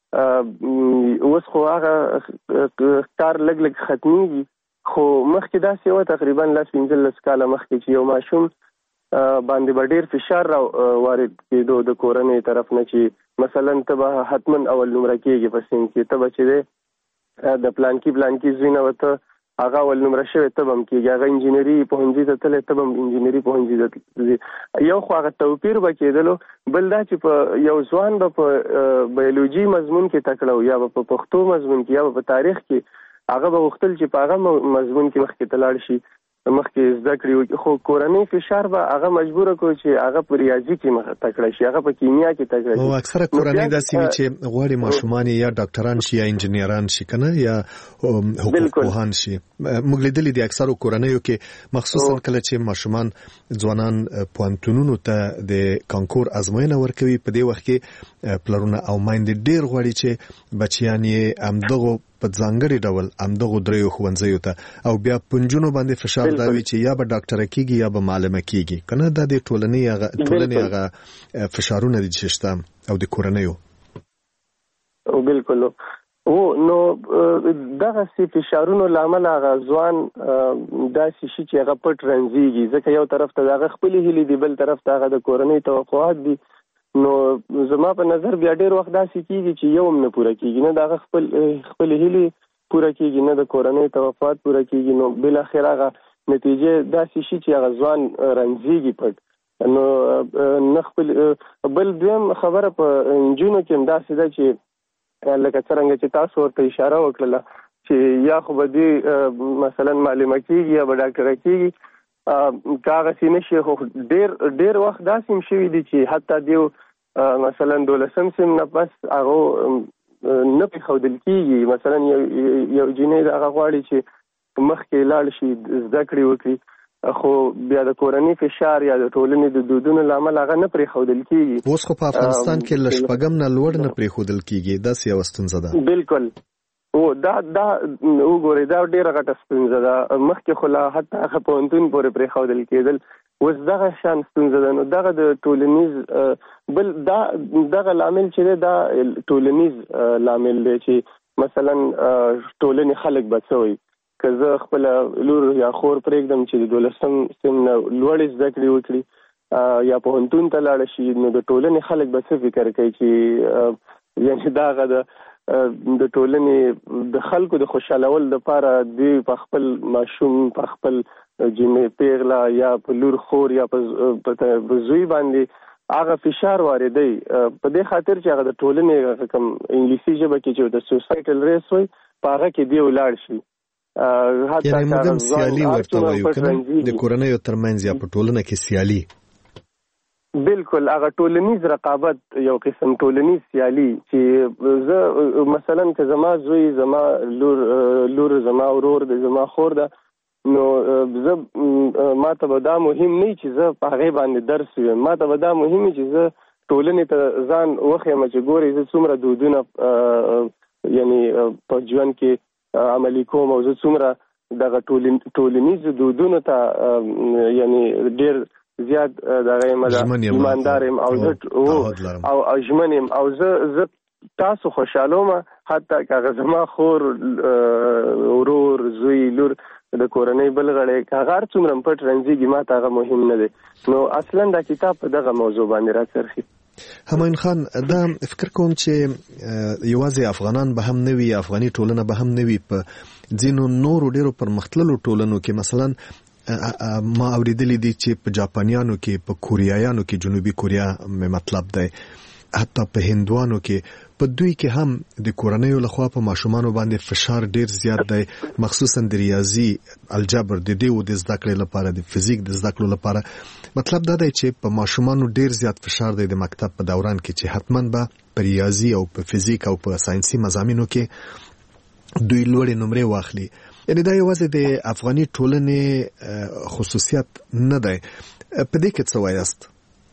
اوس خو هغه کار لګ لګ ختميږي، خو مخکې داسې و تقریبا لاس پنځلس کاله مخکې چې یو ماشوم باندې به ډېر فشار را وارد کېدو د کورنۍ طرف نه چې مثلا ته به حتما اول نمره کېږي په سین کې، ته به چې دی د پلانکي پلانکي زوی نه ورته هغه اول نمره شوی ته به هم کېږي، هغه انجینري پوهنځي ته تللی ته به هم انجینري پوهنځي ته ځي. یو خو هغه توپیر به کېدلو، بل دا چې په یو ځوان به په بیولوژي مضمون کې تکړه یا به په پښتو مضمون کې یا به په تاریخ کې هغه به غوښتل چې په هغه مضمون کې مخکې ته لاړ شي، مخکې زده کړي، خو کورنۍ فشار به هغه مجبور کړو چې هغه په ریاضي کې مخ تکړه شي، هغه په کیمیا کې تکړه شي. او اکثره کورنۍ داسې وي چې غواړي ماشومان یا ډاکټران شي یا انجنیران شي کنه یا حقوق پوهان شي. موږ لیدلې دي اکثره کورنیو کې مخصوصا کله چې ماشومان ځوانان پوهنتونونو ته د کانکور ازموینه ورکوي، په دې وخت کې پلرونه او مایندې ډېر غواړي چې بچیان یې همدغه په ځانګړي ډول همدغه دریو ښوونځیو ته او بیا پنځونو باندې فشار داوي چې یا به ډاکټر کېږي یا به معلمه کېږي کنه. دا د ټولنې هغه ټولنې هغه فشارونه دي چې شته او د کورنیو. او بالکل او نو دغه سي فشارونو لامل هغه ځوان داسې شي چې هغه پټ رنځيږي، ځکه یو طرف ته هغه خپل هیلې دی، بل طرف ته هغه د کورنۍ توقعات دي. نو زما په نظر بیا ډېر وخت داسې کیږي چې یو هم نه پوره کیږي، نه دغه خپل خپل هیلې پوره کیږي، نه د کورنۍ توقعات پوره کیږي. نو بل اخر هغه نتیجه داسې شي چې هغه ځوان رنځيږي پټ. نو نه خپل بل دویم خبره په انجونو کې داسې ده چې لکه څنګه چې تاسو ورته اشاره وکړه چې یا خو به دې مثلا معلومه کیږي یا به ډاکټر کیږي، کاغه سینې شي. خو ډیر ډیر وخت داسې شوی دی چې حتی دیو مثلا دولسم سم نه پس هغه نه پېښودل کیږي. مثلا یو جنې هغه غواړي چې مخکې لاړ شي زده کړې وکړي، خو بیا د کورنۍ فشار یا د ټولنې د دودونو لامل هغه نه پرېښودل کیږي. اوس خو په افغانستان کې له شپږم نه لوړ نه پرېښودل کیږي، داسې یوه ستونزه ده. بالکل. او دا دا وګورئ دا ډېره غټه ستونزه ده. مخکې خو لا حتی هغه پوهنتون پورې پرېښودل کېدل، اوس دغه شان ستونزه ده. نو دغه د ټولنیز بل دا دغه لامل چې دی دا ټولنیز لامل دی چې مثلا ټولنې خلک به څه وایي. که زه خپل لور یا خور پرېږدم چې د دولسم سم نه لوړې زده کړې وکړي یا پوهنتون ته لاړه شي، نو د ټولنې خلک به څه فکر کوي چې یعنې دا هغه د د ټولنې د خلکو د خوشحالول دپاره دوی په خپل ماشوم په خپل جنې پیغله یا په لور خور یا په زوی باندې هغه فشار واردوي، په دې خاطر چې هغه د ټولنې کوم انګلیسي ژبه کې چې د سوسایټل ریس وایي په هغه کې دی ولاړ شي. یعنی مدام سیالي ورته وایو کنه د کورنۍ ترمنځ یا په ټولنه کې سیالي. بالکل هغه ټولنیز رقابت، یو قسم ټولنیز سیالي چې زه مثلا که زما زوی زما لور لور زما ورور د زما خور ده، نو زه ما ته به دا مهم نه چې زه په هغې باندې درس ویم، ما ته به دا مهم چې زه ټولنې ته ځان وښیم چې ګورئ زه څومره دودونه یعنی په ژوند کې عملی کوم او زه څومره دغه ټولنیزو دودونو ته یعنی ډېر زیات دغه ایماندار یم او زه او ژمن یم او زه زه تاسو خوشحالوم، حتی که هغه زما خور ورور زوی لور د کورنۍ بل غړی که هغه هر څومره پټ رنځېږي ما ته هغه مهم نه دی. نو اصلا دا کتاب په دغه موضوع باندې راڅرخي. همایون خان، دا فکر کوم چې یوازې افغانان به هم نه وي، افغاني ټولنه به هم نه وي، په ځینو نورو ډېرو پرمختللو ټولنو کې مثلا ما اوریدلی دي چې په جاپانیانو کې، په کوریایانو کې، جنوبي کوریا مې مطلب دی، حتی په هندوانو کې، په دوی کې هم د کورنیو لخوا په ماشومانو باندې فشار ډیر زیات دی، مخصوصا د ریاضي، الجبر، د دیو د زده کړې لپاره، د فزیک د زده کړو لپاره. مطلب دا دی چې په ماشومانو ډیر زیات فشار دی د مکتب په دوران کې چې حتما به په ریاضي او په فزیک او په ساينسي مضامینو کې دوی لوړې نمرې واخلي. یعنی دا یوازې د افغاني ټولنې خصوصیت نه دی. په دې کې څه وایاست؟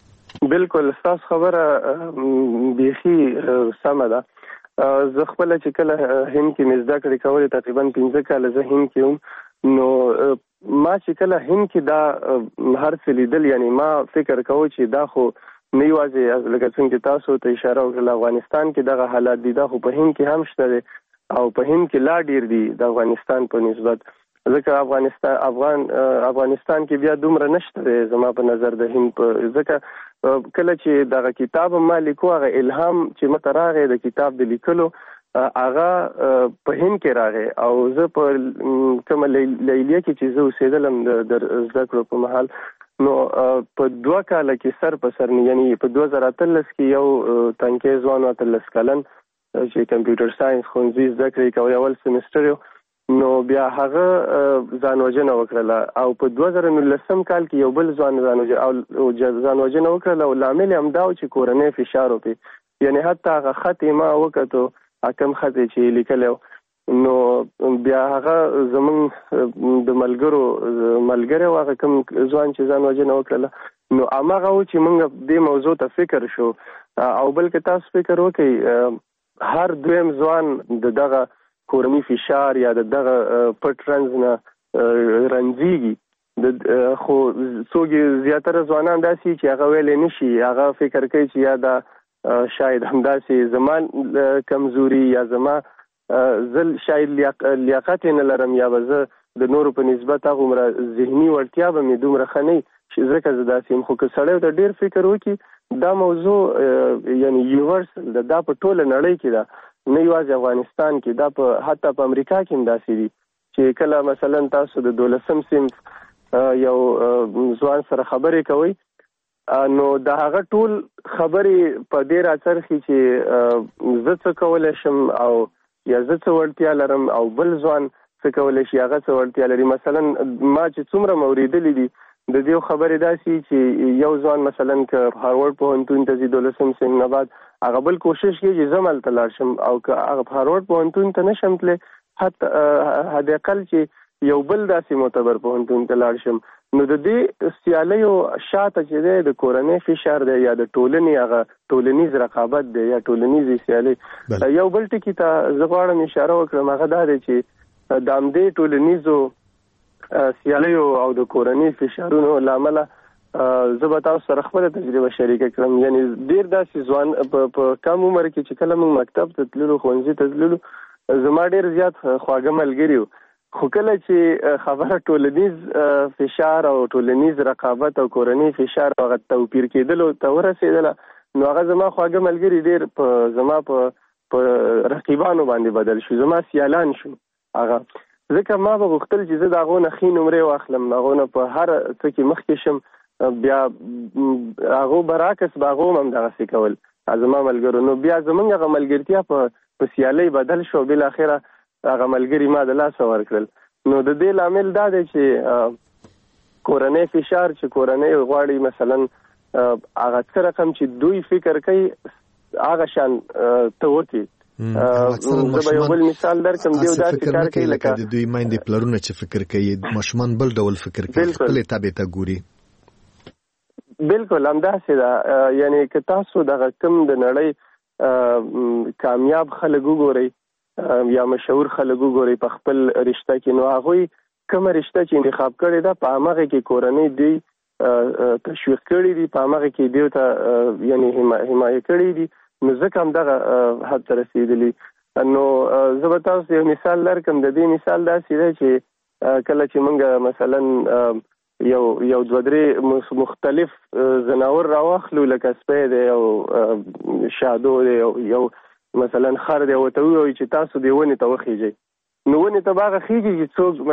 بالکل ستاسو خبره بیخي سمه ده. زه خپله چې کله هند کې مې زده کړې کولې، تقریبا پنځه کاله زه هند کې وم، نو ما چې کله هند کې دا هر څه لیدل، یعنی ما فکر کوو چې دا خو نه یوازې لکه څنګه چې تاسو ته اشاره وکړله افغانستان کې دغه حالات دي، دا خو په هند کې هم شته دی او په هند کې لا ډیر دي د افغانستان په نسبت، ځکه افغانستان افغان افغانستان کې بیا دومره نشته دی زما په نظر د هند په، ځکه کله چې دغه کتاب ما لیکو هغه الهام چې مته راغی د کتاب د لیکلو هغه په هند کې راغی او زه په کومه لیلیه کې چې زه اوسېدلم د زده کړو په مهال، نو په دوه کاله کې سر په سر یعنی په دوه زره اتلس کې یو تنکي ځوان اتلس کلن چې کمپیوټر ساينس ښوونځي زده کړې کوي اول سمستر، نو بیا هغه ځان وژنه وکړله او په دوه زره نولسم کال کې یو بل ځوان ځان وژنه وکړله او لامل یې همدا و چې کورنۍ فشار وکړي، یعنی حتی هغه خط یې ما وکتو کم خط یې چې لیکلی، نو بیا هغه زمونږ د ملګرو ملګری و هغه کوم ځوان چې ځان وژنه وکړله، نو هماغه و چې موږ دې موضوع ته فکر شو او بلکې تاسو فکر وکړئ هر دویم ځوان د دغه کورنۍ فشار یا د دغه پټ رنځ نه رنځېږي، خو څوک زیاتره ځوانان داسې چې هغه ویلی نشي، هغه فکر کوي چې یا دا شاید همداسې زما کمزوري یا زما زل شاید لیاقت نه لرم یا به زه د نورو په نسبت هغومره ذهني وړتیا به مې دومره ښه نه چې ځکه زه داسې یم. خو که سړی ته ډېر فکر وکړي دا موضوع یعنی یونیورسل ده، دا په ټوله نړۍ کې ده، نه یوازې افغانستان کې، دا په حتی په امریکا کې هم داسې دي چې کله مثلا تاسو د دولسم صنف یو ځوان سره خبرې کوئ نو د هغه ټول خبرې په دې راڅرخي چې زه څه کولی شم او یا زه څه وړتیا لرم او بل ځوان څه کولی شي هغه څه وړتیا لري. مثلا ما چې څومره مې اورېدلي دي د دې خبرې داسې چې یو ځوان مثلا که هاروارډ پوهنتون ته ځي دولسم صنف نه بعد هغه بل کوشش کوي چې زه هلته لاړ شم، او که هغه هاروارډ پوهنتون ته نشم تللی حتی حداقل چې یو بل داسې معتبر پوهنتون ته لاړ شم. نو د دې سیالیو شاته چې دی د کورنۍ فشار دی یا د ټولنې هغه ټولنیز رقابت دی یا ټولنیزې سیالۍ. یو بل ټکي ته زه غواړم اشاره وکړم، هغه دا دی چې د همدې ټولنیزو سیالیو او د کورنۍ فشارونو له امله زه به تاسو سره خپله تجربه شریکه کړم. یعنی ډېر داسې ځوان په کم عمر کې چې کله موږ مکتب ته تللو ښوونځي ته تللو زما ډېر زیات خواږه ملګري وو، خو کله چې خبره ټولنیز فشار او ټولنیز رقابت او کورنۍ فشار هغه توپیر کېدلو ته ورسېدله نو هغه زما خواږه ملګري ډېر په زما په رقیبانو باندې بدل شو، زما سیالان شو هغه. ځکه ما به غوښتل چې زه د هغو نه ښې نمرې واخلم، هغو نه په هر څه کې مخکې شم، بیا هغو برعکس به هغو هم همدغسې کول زما ملګرو. نو بیا زموږ هغه ملګرتیا په سیالۍ بدل شو، بالاخره هغه ملګري ما د لاسه ورکړل. نو د دې لامل دا دی چې کورنۍ فشار چې کورنۍ غواړي مثلا هغه څه رقم چې دوی فکر کوي هغه شان ته وکړي. زه به یو بل مثال درکړم، دوی داسې کار کوي لکه د دوی میندې پلرونه چې فکر کوي ماشومان بل ډول فکر کوي، خپلې تابع ته ګوري. بالکل همداسې ده. یعنی که تاسو دغه کوم د نړۍ کامیاب خلک وګورئ یا مشهور خلک وګورئ په خپل رشته کې، نو هغوی کومه رشته چې انتخاب کړې ده په همغه کې کورنۍ دوی تشویق کړي دي، په همغه کې دوی ته یعنی حمایه کړي دي، نو ځکه همدغه حد ته رسېدلي. نو زه به تاسو یو مثال درکړم. د دې مثال داسې دی چې کله چې موږ مثلا یو یو دوه درې مختلف ځناور راواخلو لکه سپی دی او شادو دی یو مثلا خر دی، ورته ووایي چې تاسو دې ونې ته وخیږئ، نو ونې ته به هغه خیږي چې څوک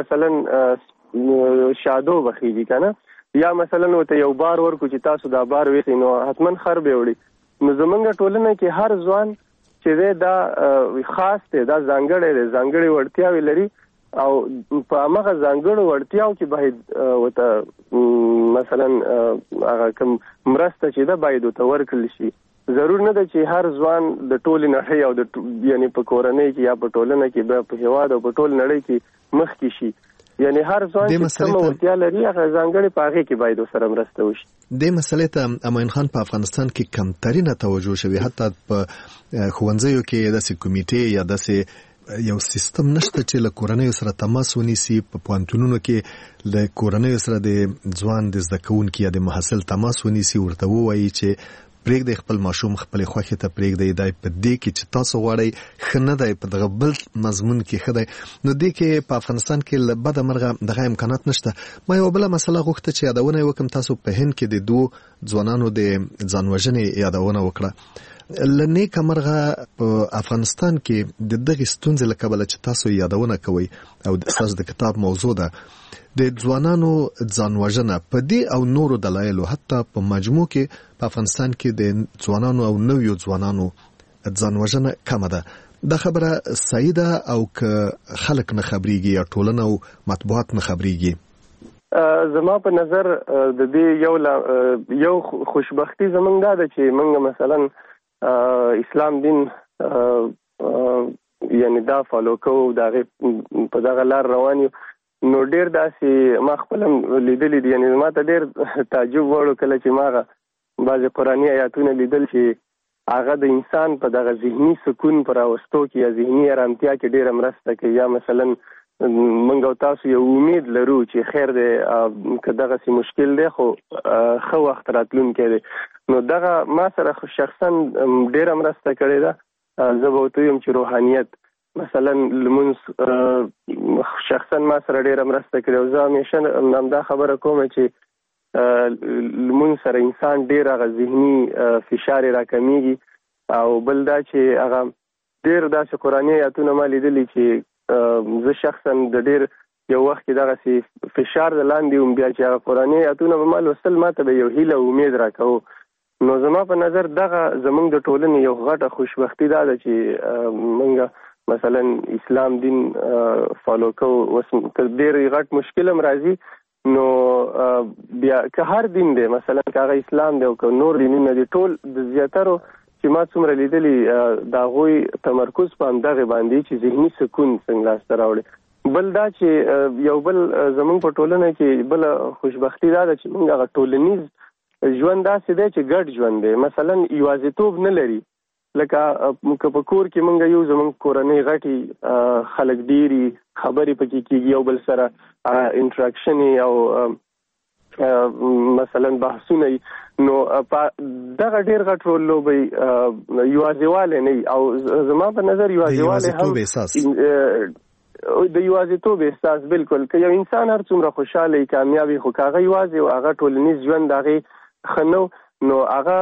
مثلا شادو به خیږي که نه، یا مثلا ورته یو بار ورکړو چې تاسو دا بار ویخئ نو حتما خر به وړي. نو زمونږ ټولنه کې هر ځوان چې دی دا خاص دی، دا ځانګړی دی، ځانګړې وړتیاوې لري او په همغه ځانګړو وړتیاو کې باید ورته مثلا هغه کوم مرسته چې ده باید ورته ورکړل شي. ضرور نه ده چې هر ځوان د ټولې نړۍ او د یعنی په کورنۍ کې یا په ټولنه کې بیا په هېواد او په ټول نړۍ کې مخکې شي. یعنی هر ځوان چې کومه وړتیا لري هغه ځانګړې په هغې کې باید ورسره مرسته وشي. دې مسلې ته امین خان په افغانستان کې کمترینه توجه شوې، حتی په ښوونځیو کې داسې کمیټې یا داسې یو سیستم نشته چې له کورنۍ سره تماس ونیسي. په پوهنتونونو کې له کورنۍ سره د ځوان د زده کوونکي یا د محصل تماس ونیسي، ورته ووایي چې پرېږدئ خپل ماشوم خپلې خوښې ته پرېږدئ، دی په دې کې چې تاسو غواړئ ښه نه دی، په دغه بل مضمون کې ښه دی. نو دې کې په افغانستان کې له بده مرغه دغه امکانات نشته. ما یوه بله مسله غوښته چې یادونه یې وکړم. تاسو په هند کې د دوو ځوانانو د ځان وژنې یادونه وکړه. له نیکه مرغه په افغانستان کې د دغې ستونزې له کبله چې تاسو یادونه کوئ او ستاسو د کتاب موضوع ده د ځوانانو ځان وژنه، په دې او نورو دلایلو حتی په مجموع کې په افغانستان کې د ځوانانو او نویو ځوانانو ځان وژنه کمه ده. دا خبره صحیح ده او که خلک نه خبرېږي یا ټولنه او مطبوعات نه خبرېږي؟ زما په نظر د دې یو یو خوشبختي زمونږ دا ده چې موږ مثلا اسلام دین یعنی دا فالو کوو، د هغې په دغه لار روان یو. نو ډېر داسې ما خپل هم لیدلي دي، یعنې ما ته ډېر تعجب وړو کله چې ما هغه بعضې قرآني آیاتونه لیدل چې هغه د انسان په دغه ذهني سکون په راوستو کې یا ذهني ارامتیا کې ډېره مرسته کوي. یا مثلا موږ او تاسو یو امید لرو چې خیر دی که دغسې مشکل دی خو ښه وخت راتلونکی دی، نو دغه ما سره شخصا ډېره مرسته کړې ده. زه به ورته ویم چې روحانیت مثلا لمونس شخصا ما سره ډیره مرسته کړې. زه همیشه همدا خبره کوم چې لمونس سره انسان ډیر هغه ذهني فشار راکمیږي او بل دا چې هغه ډیر داسې قرآني آیاتونه ما لیدلي چې زه شخصا د ډیر یو وخت کې دغه سي فشار د لاندې وم، بیا چې هغه قرآني آیاتونه به ما لوستل ماته به یو هیله او امید راکوه. نو زما په نظر دغه زمونږ د ټولنې یو غټه خوشبختي دا ده چې مونږ مثلا اسلام دین فالو کوو. اوس که ډېر غټ مشکل هم راځي نو بیا که هر دین دی، مثلا که هغه اسلام دی او که نور دینونه دي، ټول د زیاترو چې ما څومره لیدلي د هغوی تمرکز په همدغې باندې چې ذهني سکون څنګه لاسته راوړي. بل دا چې یو بل زمونږ په ټولنه کې بل خوشبختي دا ده چې مونږ هغه ټولنیز ژوند داسې دی چې ګډ ژوند دی. مثلا یوازیتوب نه لري، لکه که په کور کې مونږ یو زمونږ کورنۍ غټي خلک ډېري خبرې پکې کېږي، یو بل سره انټراکشن او مثلا بحثونه، نو دغه ډېر غټ رول لوبوي. یوازیوالی نه، او زما په نظر یوازیوالی هم د یوازیتوب احساس بالکل که یو انسان هر څومره خوشحاله کامیابي خو که هغه یوازې او هغه ټولنیز ژوند هغې ښه نه نو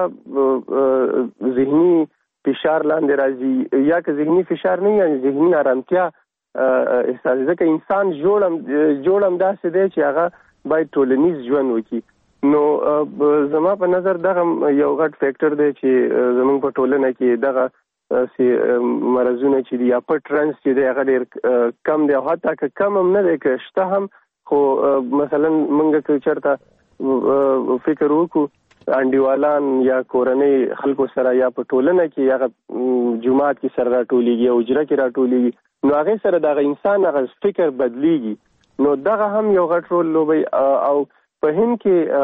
هغه ذهني فشار لاندې راځي، یا که ذهني فشار نه یا ذهني آرامتیا احساس. ځکه انسان جوړ هم جوړ هم داسې دی چې هغه باید ټولنیز ژوند وکړي. نو زما په نظر دغه یو غټ فیکټر دی چې زموږ په ټولنه کې دغه سي مرزونه چې دی یا پټ رنس چې دی هغه ډېر کم دی، او حتی که کم هم نه دی که شته هم، خو مثلا موږ که چېرته فکر وکړو انډیوالان یا کورنۍ خلکو سره یا په ټولنه کې هغه جماعت کې سره راټولېږي او حجره کې راټولېږي، نو هغې سره دغه انسان هغه فکر بدلیږي. نو دغه هم یو غټ رول لوبوي. او په هند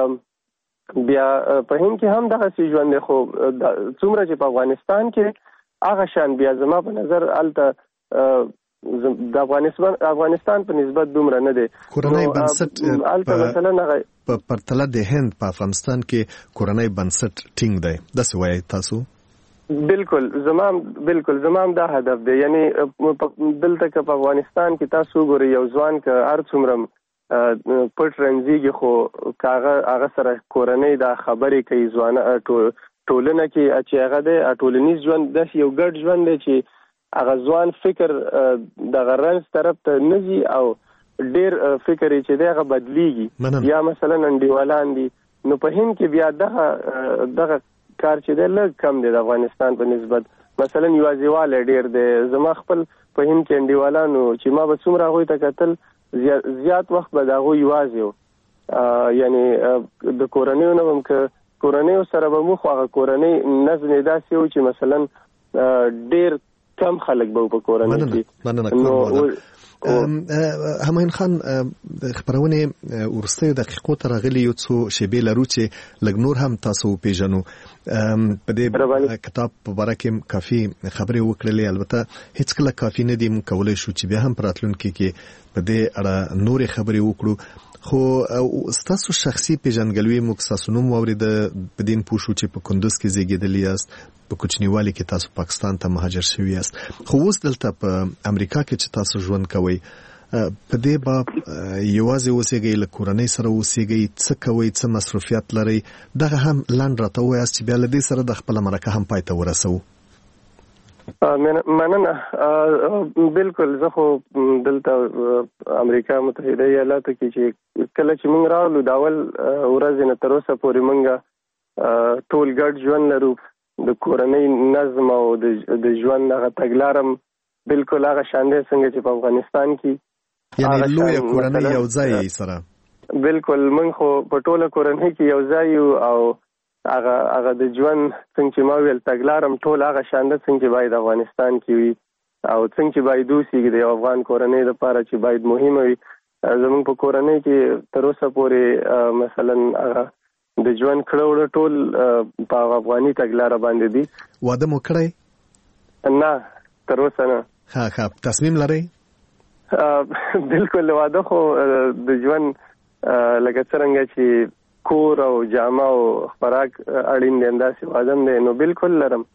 کې بیا په هند کې هم دغسې ژوند دی، خو څومره چې په افغانستان کې هغه شان بیا زما په نظر هلته د افغانستان افغانستان په نسبت دومره نه دی. کورنۍ بنسټ هلته مثلا هغه په پرتله د هند په افغانستان کې کورنۍ بنسټ ټینګ دی، داسې وایي تاسو؟ بالکل زما بالکل زما دا هدف دی. یعنی دلته که په افغانستان کې تاسو ګورئ یو ځوان که هر څومره پټ رنځېږي، خو که هغه هغه سره کورنۍ دا خبرې کوي، ځوانه ټولنه کې چې هغه دی ټولنیز ژوند داسې یو ګډ ژوند دی چې هغه ځوان فکر دغه رنځ طرف ته نه ځي او ډېر فکر یې چې دی هغه بدلیږي. یا مثلا انډیوالان دي، نو په هند کې بیا دغه دغه کار چې دی لږ کم دی د افغانستان په نسبت. مثلا یوازیوالی ډېر دی. زما خپل په هند کې انډیوالانو چې ما به څومره هغوی ته کتل، زیات وخت به د هغوی یوازې و. یعنی د کورنیو نه هم که کورنیو سره به مو، خو هغه کورنۍ نظم یې داسې و چې مثلا ډېر کم خلک به په کورنۍ کې. همایون خان، خبرونه ورستیو دقیقو ته راغلي یو څو شیبې لرو چې لږ نور هم تاسو پیژنو. په دې کتاب په باره کې کافي خبرې وکړلې، البته هیڅ کله کافي نه دي. موږ کولی شو چې بیا هم په راتلونکي کې په دې اړه نورې خبرې وکړو. خو ستاسو شخصي پیژندګلوي موږ ستاسو نوم واورېده، په دې پوه شو چې په کندوز کې زیږېدلي یاست، په کوچنیوالي کې تاسو پاکستان ته مهاجر شوي یاست، خو اوس دلته په امریکا کې چې تاسو ژوند کوئ، په دې باب یوازې اوسېږئ، له کورنۍ سره اوسېږئ، څه کوئ، څه مصروفیات لرئ؟ دغه هم لنډ راته ووایاست چې بیا له دې سره د خپله مرکه هم پای ته ورسوو. مننه. بالکل زه خو دلته امریکا متحده ایالاتو کې چې کله چې موږ راغلو د اول ورځې نه تر اوسه پورې موږ ټول ګډ ژوند لرو. د کورنۍ نظم او د ژوند هغه تګلارم بالکل هغه شان دی څنګه چې په افغانستان کې، یعنی لویه کورنۍ یو ځای سره. بالکل موږ خو په ټوله کورنۍ کې یو ځای یو، او هغه هغه د ژوند څنګه چې ما ویل تګلارم ټول هغه شان ده څنګه چې باید افغانستان کې وي، او څنګه چې باید اوسېږي د یو افغان کورنۍ لپاره چې باید مهمه وي. زموږ په کورنۍ کې تر اوسه پورې مثلا هغه د ژوند کړه ټول په افغاني تګلاره باندې دي. واده مو کړی؟ نه تر اوسه نه. ها ها تصمیم لرئ؟ بالکل واده خو د ژوند لکه څرنګه چې کور او جامه او خوراک اړین دي، انداسې واده دی، نو بالکل لرم.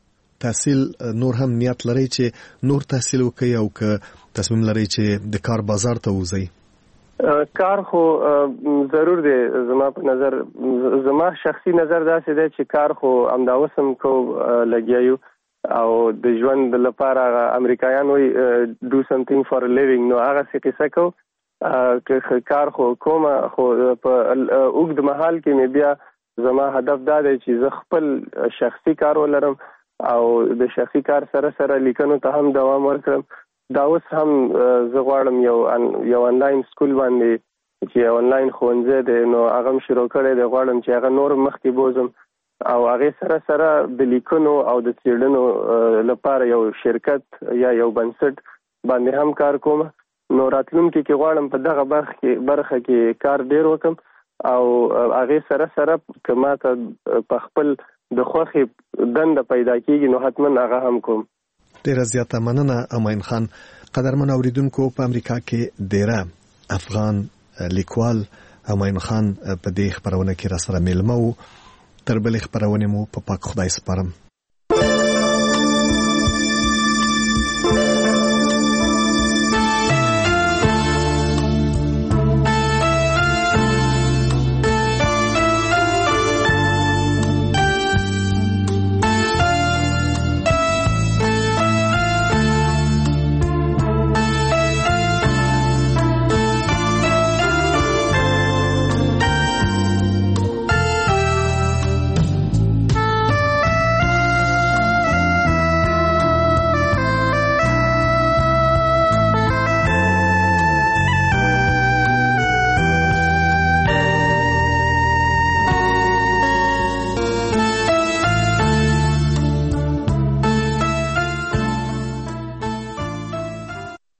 تحصیل نور هم نیت لري چې نور تحصیل وکړي او که تصمیم لري چې د کار بازار ته وځي؟ کار خو ضرور دی. زما په نظر زما شخصي نظر داسې دی چې کار خو همداوسم کو لګیایو او د ژوند لپاره امریکایان وي do something for a living، نو هغه څه قصه کو که کار خو کومه خو په اوږد مهال کې مې بیا زما هدف دا دی چې زه خپل شخصي کار ولرم او د شخصي کار سره سره لیکنو ته هم دوام ورکړم. دا اوس هم زه غواړم یو یو انلاین سکول باندې چې انلاین ښوونځی دی نو هغه هم شروع کړی دی، غواړم چې هغه نور مخکې بوزم او هغې سره سره د لیکنو او د څېړنو لپاره یو شرکت یا یو بنسټ باندې هم کار کوم. نو راتلونکي کې غواړم په دغه برخه کې برخه کې کار ډیر وکم او هغې سره سره که ماته په خپل د خوښې دنده پیدا کېږي نو حتما هغه هم کوم. ډیره زیاته مننه امین خان. قدرمن اوریدونکو، په امریکا کې ډیره افغان لیکوال امین خان په دې خبرونه کې را سره ملمه وو. تر بلې خبرونه مو په پاک خدای سپارم.